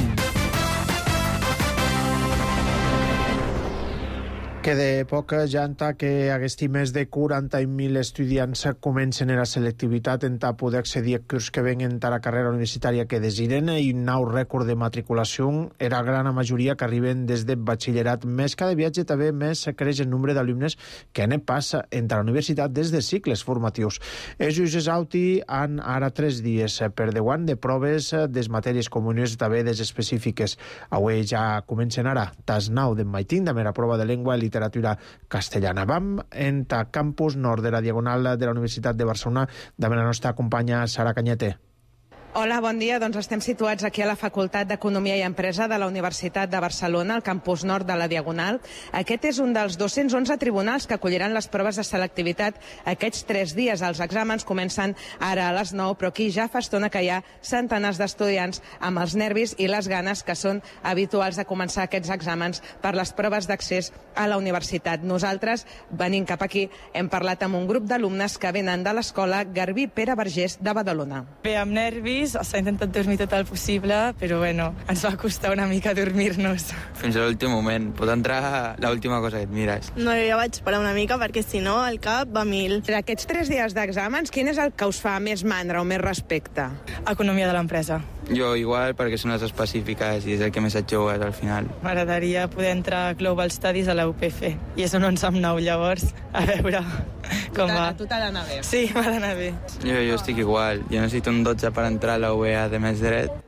Que de poc janta que haguesti més de 40.000 estudiants comencen a la selectivitat en poder accedir a curs que venen a la carrera universitària que desiren i un nou rècord de matriculació. Era gran majoria que arriben des de batxillerat. Més cada viatge també més creix el nombre d'alumnes que anem pas entre la universitat des de cicles formatius. Els jutges Auti han ara 3 dies per 10 anys de proves des matèries comunes també des específiques. Avui ja comencen ara tas 9 d'en Maitin, també la prova de llengua i literatura castellana. Vam en campus nord de la Diagonal de la Universitat de Barcelona, també la nostra companya Sara Cañete. Hola, bon dia. Doncs estem situats aquí a la Facultat d'Economia i Empresa de la Universitat de Barcelona, al campus nord de la Diagonal. Aquest és un dels 211 tribunals que acolliran les proves de selectivitat aquests 3 dies. Els exàmens comencen ara a les 9, però aquí ja fa estona que hi ha centenars d'estudiants amb els nervis i les ganes que són habituals de començar aquests exàmens per les proves d'accés a la universitat. Nosaltres, venint cap aquí, hem parlat amb un grup d'alumnes que venen de l'escola Garbí Pere Vergés de Badalona. Bé, amb nervis, s'ha intentat dormir tot el possible, però bueno, ens va costar una mica dormir-nos. Fins a l'últim moment. Pot entrar l'última cosa que et mires. No, jo vaig parar una mica perquè si no el cap va a 1000. D'aquests 3 dies d'exàmens, quin és el que us fa més mandra o més respecte? Economia de l'empresa. Jo igual, perquè són les específiques i és el que més et jugues al final. M'agradaria poder entrar a Global Studies a la UPF i és on ens em nou, llavors, a veure com va. A tu t'ha d'anar bé? Sí, m'ha d'anar bé. Jo estic igual. Jo necessito un 12 per entrar a la UEA de més dret.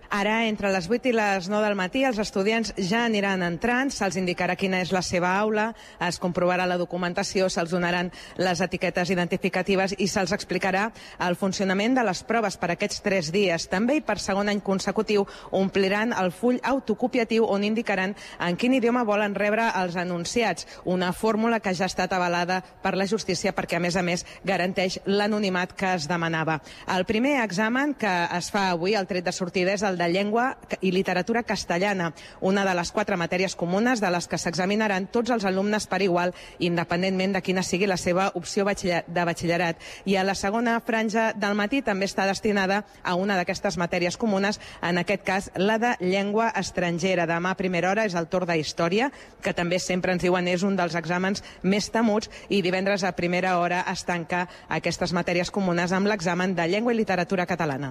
Ara, entre les 8 i les 9 del matí, els estudiants ja aniran entrant, se'ls indicarà quina és la seva aula, es comprovarà la documentació, se'ls donaran les etiquetes identificatives i se'ls explicarà el funcionament de les proves per aquests 3 dies. També, i per segon any consecutiu, ompliran el full autocopiatiu on indicaran en quin idioma volen rebre els enunciats, una fórmula que ja ha estat avalada per la justícia perquè, a més, garanteix l'anonimat que es demanava. El primer examen que es fa avui, el tret de sortida, és el de llengua i literatura castellana, una de les 4 matèries comunes de les que s'examinaran tots els alumnes per igual, independentment de quina sigui la seva opció de batxillerat. I a la segona franja del matí també està destinada a una d'aquestes matèries comunes, en aquest cas la de llengua estrangera. Demà a primera hora és el torn de història, que també sempre ens diuen és un dels exàmens més temuts, i divendres a primera hora es tanca aquestes matèries comunes amb l'examen de llengua i literatura catalana.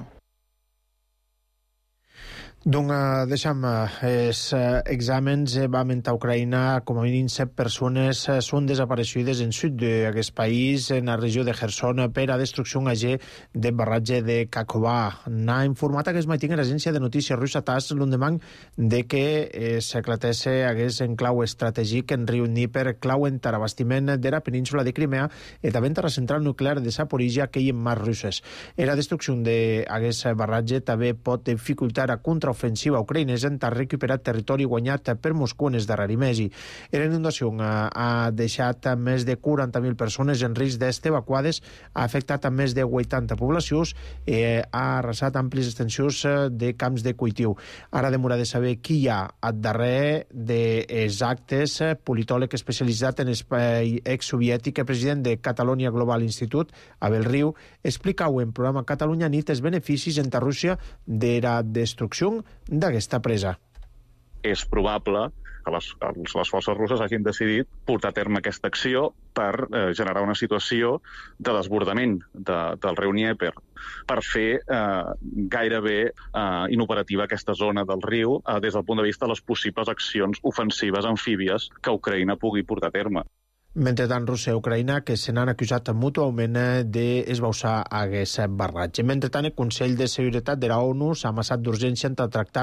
Doncs deixa'm, els exàmens van a Ucraïna, com a mínim 7 persones són desaparecides en sud d'aquest país, en la regió de Kherson, per a destrucció agent del barratge de Kakhovka. N'ha informat aquest matí en l'agència de notícies russa TASS l'endemà de que s'eclatesse hagués en clau estratègic en riu Dnieper, clau en l'abastiment de la península de Crimea i també en la central nuclear de Zaporizhia, que hi ha mars russes. La destrucció d'aquest barratge també pot dificultar a contraofensiva ucraïnesa en recuperar territori guanyat per Moscou en els darrers mesos. La inundació ha deixat més de 40.000 persones en risc d'estar evacuades, ha afectat a més de 80 poblacions i ha arrasat àmplies extensions de camps de cultiu. Ara demora de saber qui hi ha al darrere dels actes. Politòleg especialitzat en espai exsoviètic i president de Catalonia Global Institute, Abel Riu, explicau en programa Catalunya Nit els beneficis entre Rússia de la destrucció d'aquesta presa. És probable que les forces russes hagin decidit portar a terme aquesta acció per generar una situació de desbordament del riu Dnieper, per fer gairebé inoperativa aquesta zona del riu des del punt de vista de les possibles accions ofensives amfíbies que Ucraïna pugui portar a terme. Mentrestant, Rússia i Ucraïna, que se n'han acusat mútuament d'esbausar aquest barratge. Mentrestant, el Consell de Seguretat de la ONU s'ha amassat d'urgència en tractar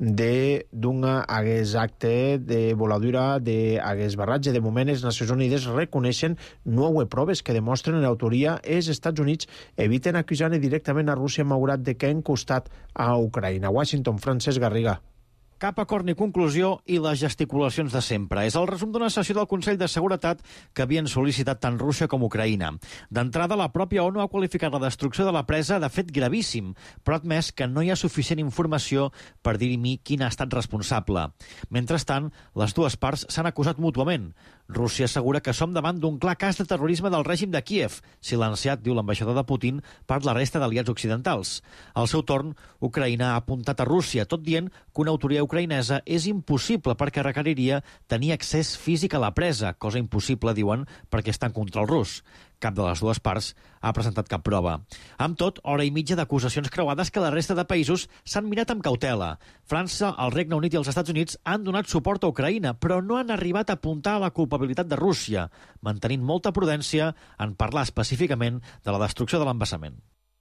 d'un aquest acte de voladura d'aquest barratge. De moment, les Nacions Unides reconeixen 9 proves que demostren l'autoria. Els Estats Units eviten acusar directament a Rússia, malgrat de que han costat a Ucraïna. Washington, Francesc Garriga. Cap acord ni conclusió i les gesticulacions de sempre. És el resum d'una sessió del Consell de Seguretat que havien sol·licitat tant Rússia com Ucraïna. D'entrada, la pròpia ONU ha qualificat la destrucció de la presa de fet gravíssim, però ha admès que no hi ha suficient informació per dirimir qui n'ha estat responsable. Mentrestant, les dues parts s'han acusat mútuament. Rússia assegura que som davant d'un clar cas de terrorisme del règim de Kíev, silenciat, diu l'ambaixador de Putin, per la resta d'aliats occidentals. Al seu torn, Ucraïna ha apuntat a Rússia, tot dient que una autoria ucraïnesa és impossible perquè requeriria tenir accés físic a la presa, cosa impossible, diuen, perquè està en control rus. Cap de les dues parts ha presentat cap prova. Amb tot, hora i mitja d'acusacions creuades que la resta de països s'han mirat amb cautela. França, el Regne Unit i els Estats Units han donat suport a Ucraïna, però no han arribat a apuntar a la culpabilitat de Rússia, mantenint molta prudència en parlar específicament de la destrucció de l'embassament.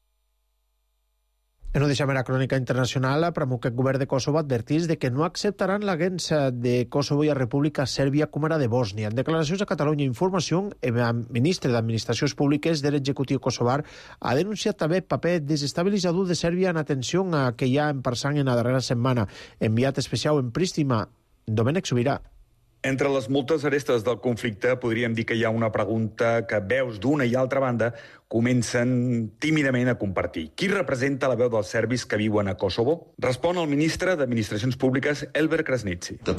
En ho deixem a la crònica internacional, però que el govern de Kosovo advertís de que no acceptaran la guerra de Kosovo i la República Sèrbia com era de Bòsnia. En declaracions a Catalunya Informació, el ministre d'Administracions Públiques de l'executiu kosovar ha denunciat també el paper desestabilitzador de Sèrbia en atenció a que hi ha en passant en la darrera setmana. Enviat especial en Prístina, Domènec Sobirà. Entre les moltes arestes del conflicte podríem dir que hi ha una pregunta que veus d'una i altra banda comencen tímidament a compartir. Qui representa la veu dels serbis que viuen a Kosovo? Respon el ministre d'Administracions Públiques, Elber Krasniqi. El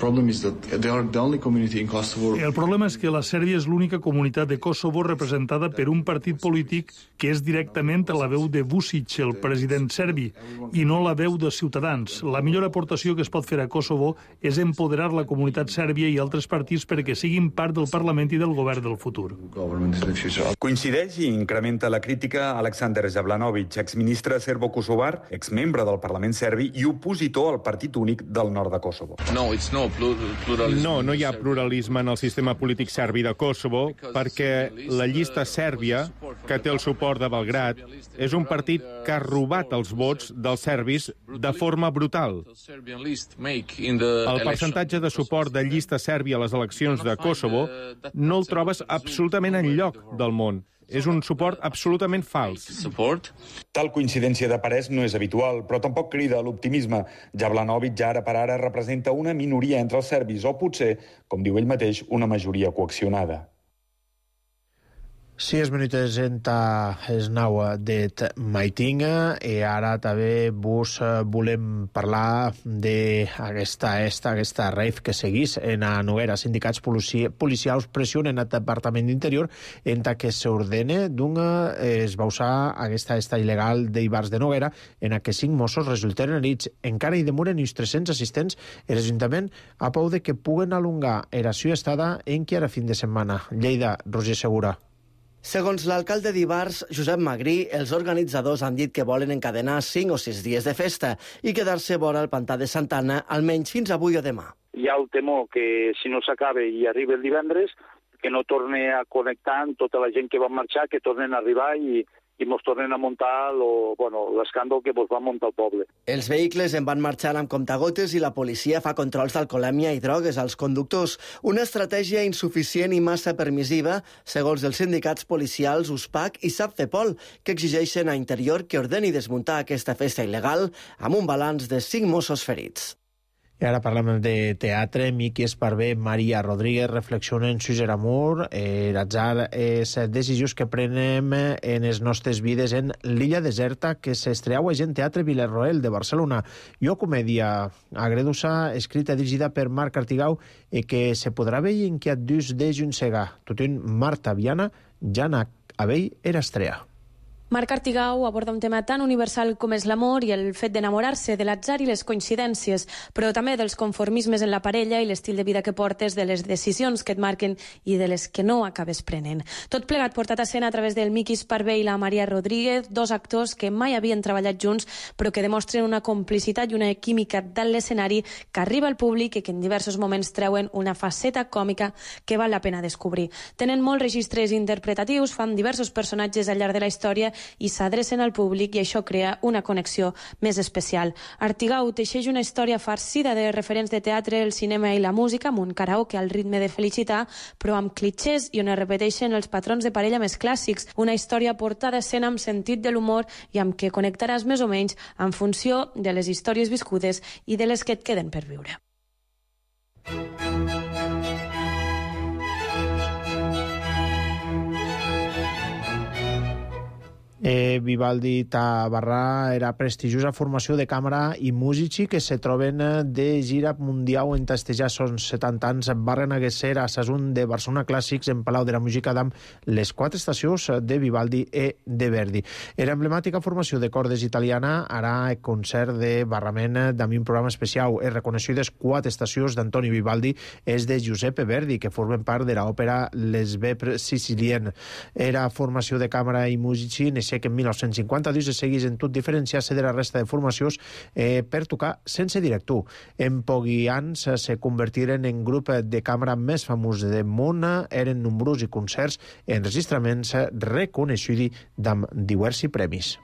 problema és que la Sèrbia és l'única comunitat de Kosovo representada per un partit polític que és directament la veu de Vučić, el president serbi, i no la veu de Ciutadans. La millor aportació que es pot fer a Kosovo és empoderar la comunitat sèrbia i altres partits perquè siguin part del Parlament i del govern del futur. Coincideix i incrementa alimenta la crítica Aleksandar Jablanovic, exministre serbo-kosovar, exmembre del Parlament serbi i opositor al Partit Únic del nord de Kosovo. No hi ha pluralisme en el sistema polític serbi de Kosovo perquè la llista sèrbia, que té el suport de Belgrad, és un partit que ha robat els vots dels serbis de forma brutal. El percentatge de suport de llista sèrbia a les eleccions de Kosovo no el trobes absolutament enlloc del món. És un suport absolutament fals. Tal coincidència de parers no és habitual, però tampoc crida a l'optimisme. Jablanovic ja ara per ara representa una minoria entre els serbis o potser, com diu ell mateix, una majoria coaccionada. 6 minuts enta es 9 det maitinga i ara també vos volem parlar d'aquesta rave que seguís en a Noguera. Sindicats policials pressionen el Departament d'Interior en que s'ordene d'una esbausar aquesta il·legal d'Ibars de Noguera en què 5 Mossos resulten herits. Encara hi demoren uns 300 assistents. L'Ajuntament a pau de que puguen alongar eració estada en qui ara fin de setmana. Lleida, Roger Segura. Segons l'alcalde d'Ibars, Josep Magrí, els organitzadors han dit que volen encadenar 5 o 6 dies de festa i quedar-se vora el pantà de Santana almenys fins avui o demà. Hi ha el temor que si no s'acaba i arriba el divendres, que no torni a connectar amb tota la gent que va marxar, que tornen a arribar i mos tornen a muntar l'escàndol que mos va muntar el poble. Els vehicles en van marxar amb comptagotes i la policia fa controls d'alcoholèmia i drogues als conductors. Una estratègia insuficient i massa permissiva, segons els sindicats policials USPAC i SAPFEPOL, que exigeixen a Interior que ordeni desmuntar aquesta festa il·legal amb un balanç de 5 Mossos ferits. I ara parlem de teatre. Miqui Esparvé, Maria Rodríguez reflexionen sus l'amor, l'atzar, les decisions que prenem en les nostres vides en l'illa deserta que s'estreau en Teatre Villarroel de Barcelona. Jo comèdia agredusa, escrita dirigida per Marc Artigau i que se podrà veure en que dus de Junsega. Tot un Marta Viana, Jana Abell era estrella. Marc Artigau aborda un tema tan universal com és l'amor i el fet d'enamorar-se, de l'atzar i les coincidències, però també dels conformismes en la parella i l'estil de vida que portes, de les decisions que et marquen i de les que no acabes prenent. Tot plegat portat a escena a través del Miqui Esparvé i la Maria Rodríguez, 2 actors que mai havien treballat junts, però que demostren una complicitat i una química dalt l'escenari que arriba al públic i que en diversos moments treuen una faceta còmica que val la pena descobrir. Tenen molts registres interpretatius, fan diversos personatges al llarg de la història i s'adrecen al públic i això crea una connexió més especial. Artigau teixeix una història farcida de referents de teatre, el cinema i la música, amb un karaoke al ritme de felicitar, però amb clitxers i on es repeteixen els patrons de parella més clàssics. Una història portada a escena amb sentit de l'humor i amb què connectaràs més o menys en funció de les històries viscudes i de les que et queden per viure. Vivaldi Tabarrà era prestigiosa formació de càmera i músici que se troben de gira mundial en tastejar són 70 anys barren aguesser a Sasun de Barcelona Clàssics en Palau de la Música d'Am les 4 estacions de Vivaldi i de Verdi. Era emblemàtica formació de cordes italiana, ara el concert de barrament d'am un programa especial. Es reconeixides 4 estacions d'Antoni Vivaldi és de Giuseppe Verdi, que formen part de l'òpera Les Vepres Sicilien. Era formació de càmera i músici, que en 1952 es seguís en tot diferenciar-se de la resta de formacions per tocar sense director. En pocs anys se convertiren en grup de càmera més famós del món, eren nombrosos concerts, enregistraments reconeixuts amb diversos premis.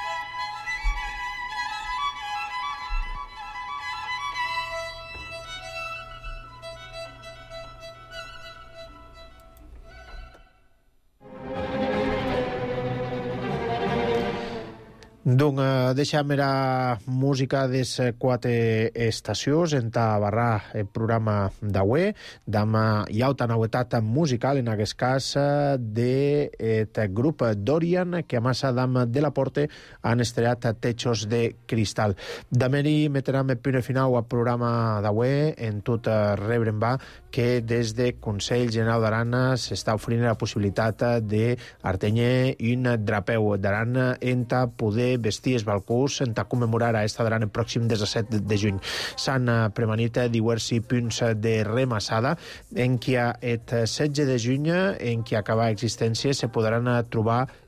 Donc, deixem la música de les 4 estacions en Tabarrà, el programa d'avui, d'ama hi ha una novetat musical, en aquest cas, del grup Dorian, que a massa d'ama de la Porte han estrenat Techos de Cristal. D'ameri metrem el punt final al programa d'avui, en tot rebre'n va que des de Consell General d'Aran s'està oferint la possibilitat d'artenyer un drapeu d'Aran en poder vestir els balcons en commemorar aquesta d'Aran el pròxim 17 de juny. S'han premanit diversos punts de remassada en què el 16 de juny, en què acaba existència, se podran trobar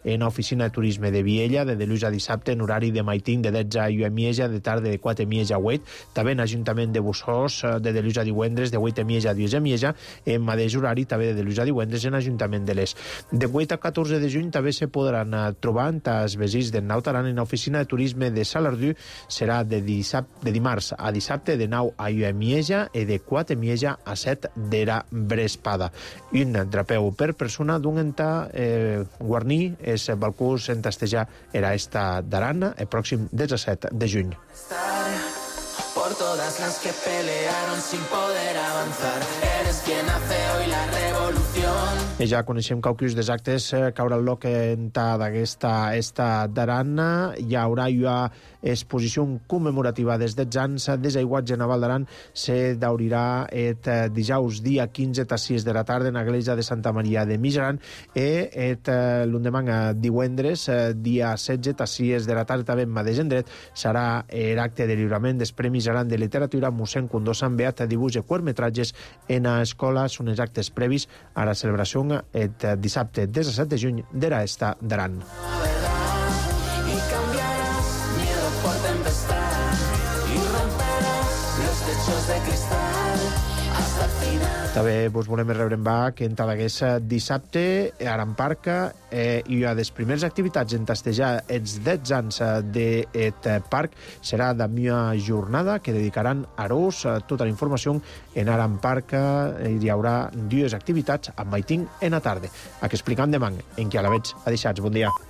en oficina de turisme de Viella, de dilluns a dissabte, en horari de maiting de 10 a 1 a Mieja, de tarda de 4 a Mieja a 8. També en Ajuntament de Bussós, de dilluns a divendres, de 8 a Mieja a 10 a Mieja, en mateix horari, també de dilluns a divendres, en Ajuntament de l'Est. De 8 a 14 de juny també se podran trobar en els vesins de Naut Aran en l'oficina de turisme de Salardú. Serà de dimarts a dissabte, de 9 a 1 a Mieja i de 4 a Mieja a 7 d'era Brespada. Un drapeu per persona d'un entà guarnir és balcús en tastejar era esta d'Aran el pròxim 17 de juny. Por todas las que pelearon sin poder avanzar. Eres quien hace hoy la revolución. I ja coneixem qualcus dels actes que haurà lloc en d'aquesta d'Aran. Hi haurà una exposició commemorativa des dels anys desaiguats en Naval d'Aran. Se daurirà el dijous dia 15 a 6 de la tarda en l'església de Santa Maria de Mijaran i l'endemà divendres dia 16 a 6 de la tarda també en mateix endret serà l'acte de lliurament dels Premis Aran de Literatura Mossèn Condó Sant Beat a dibuix i curtmetratges en l'escola. Són els actes previs a la celebració el dissabte 17 de juny d'era esta d'Aran. Y cambiarás miedo por tempestad y romperás los techos de cristal hasta el final. També vos volem rebre en bac en Talagués dissabte a Aran Parc i una de les primeres activitats en tastejar els 10 anys d'aquest parc serà de una jornada que dedicaran a Arós. Tota la informació en Aran Parc hi haurà dues activitats amb maiting en la tarda. A que explicam demà en qui a la veig. Adeixats, bon dia.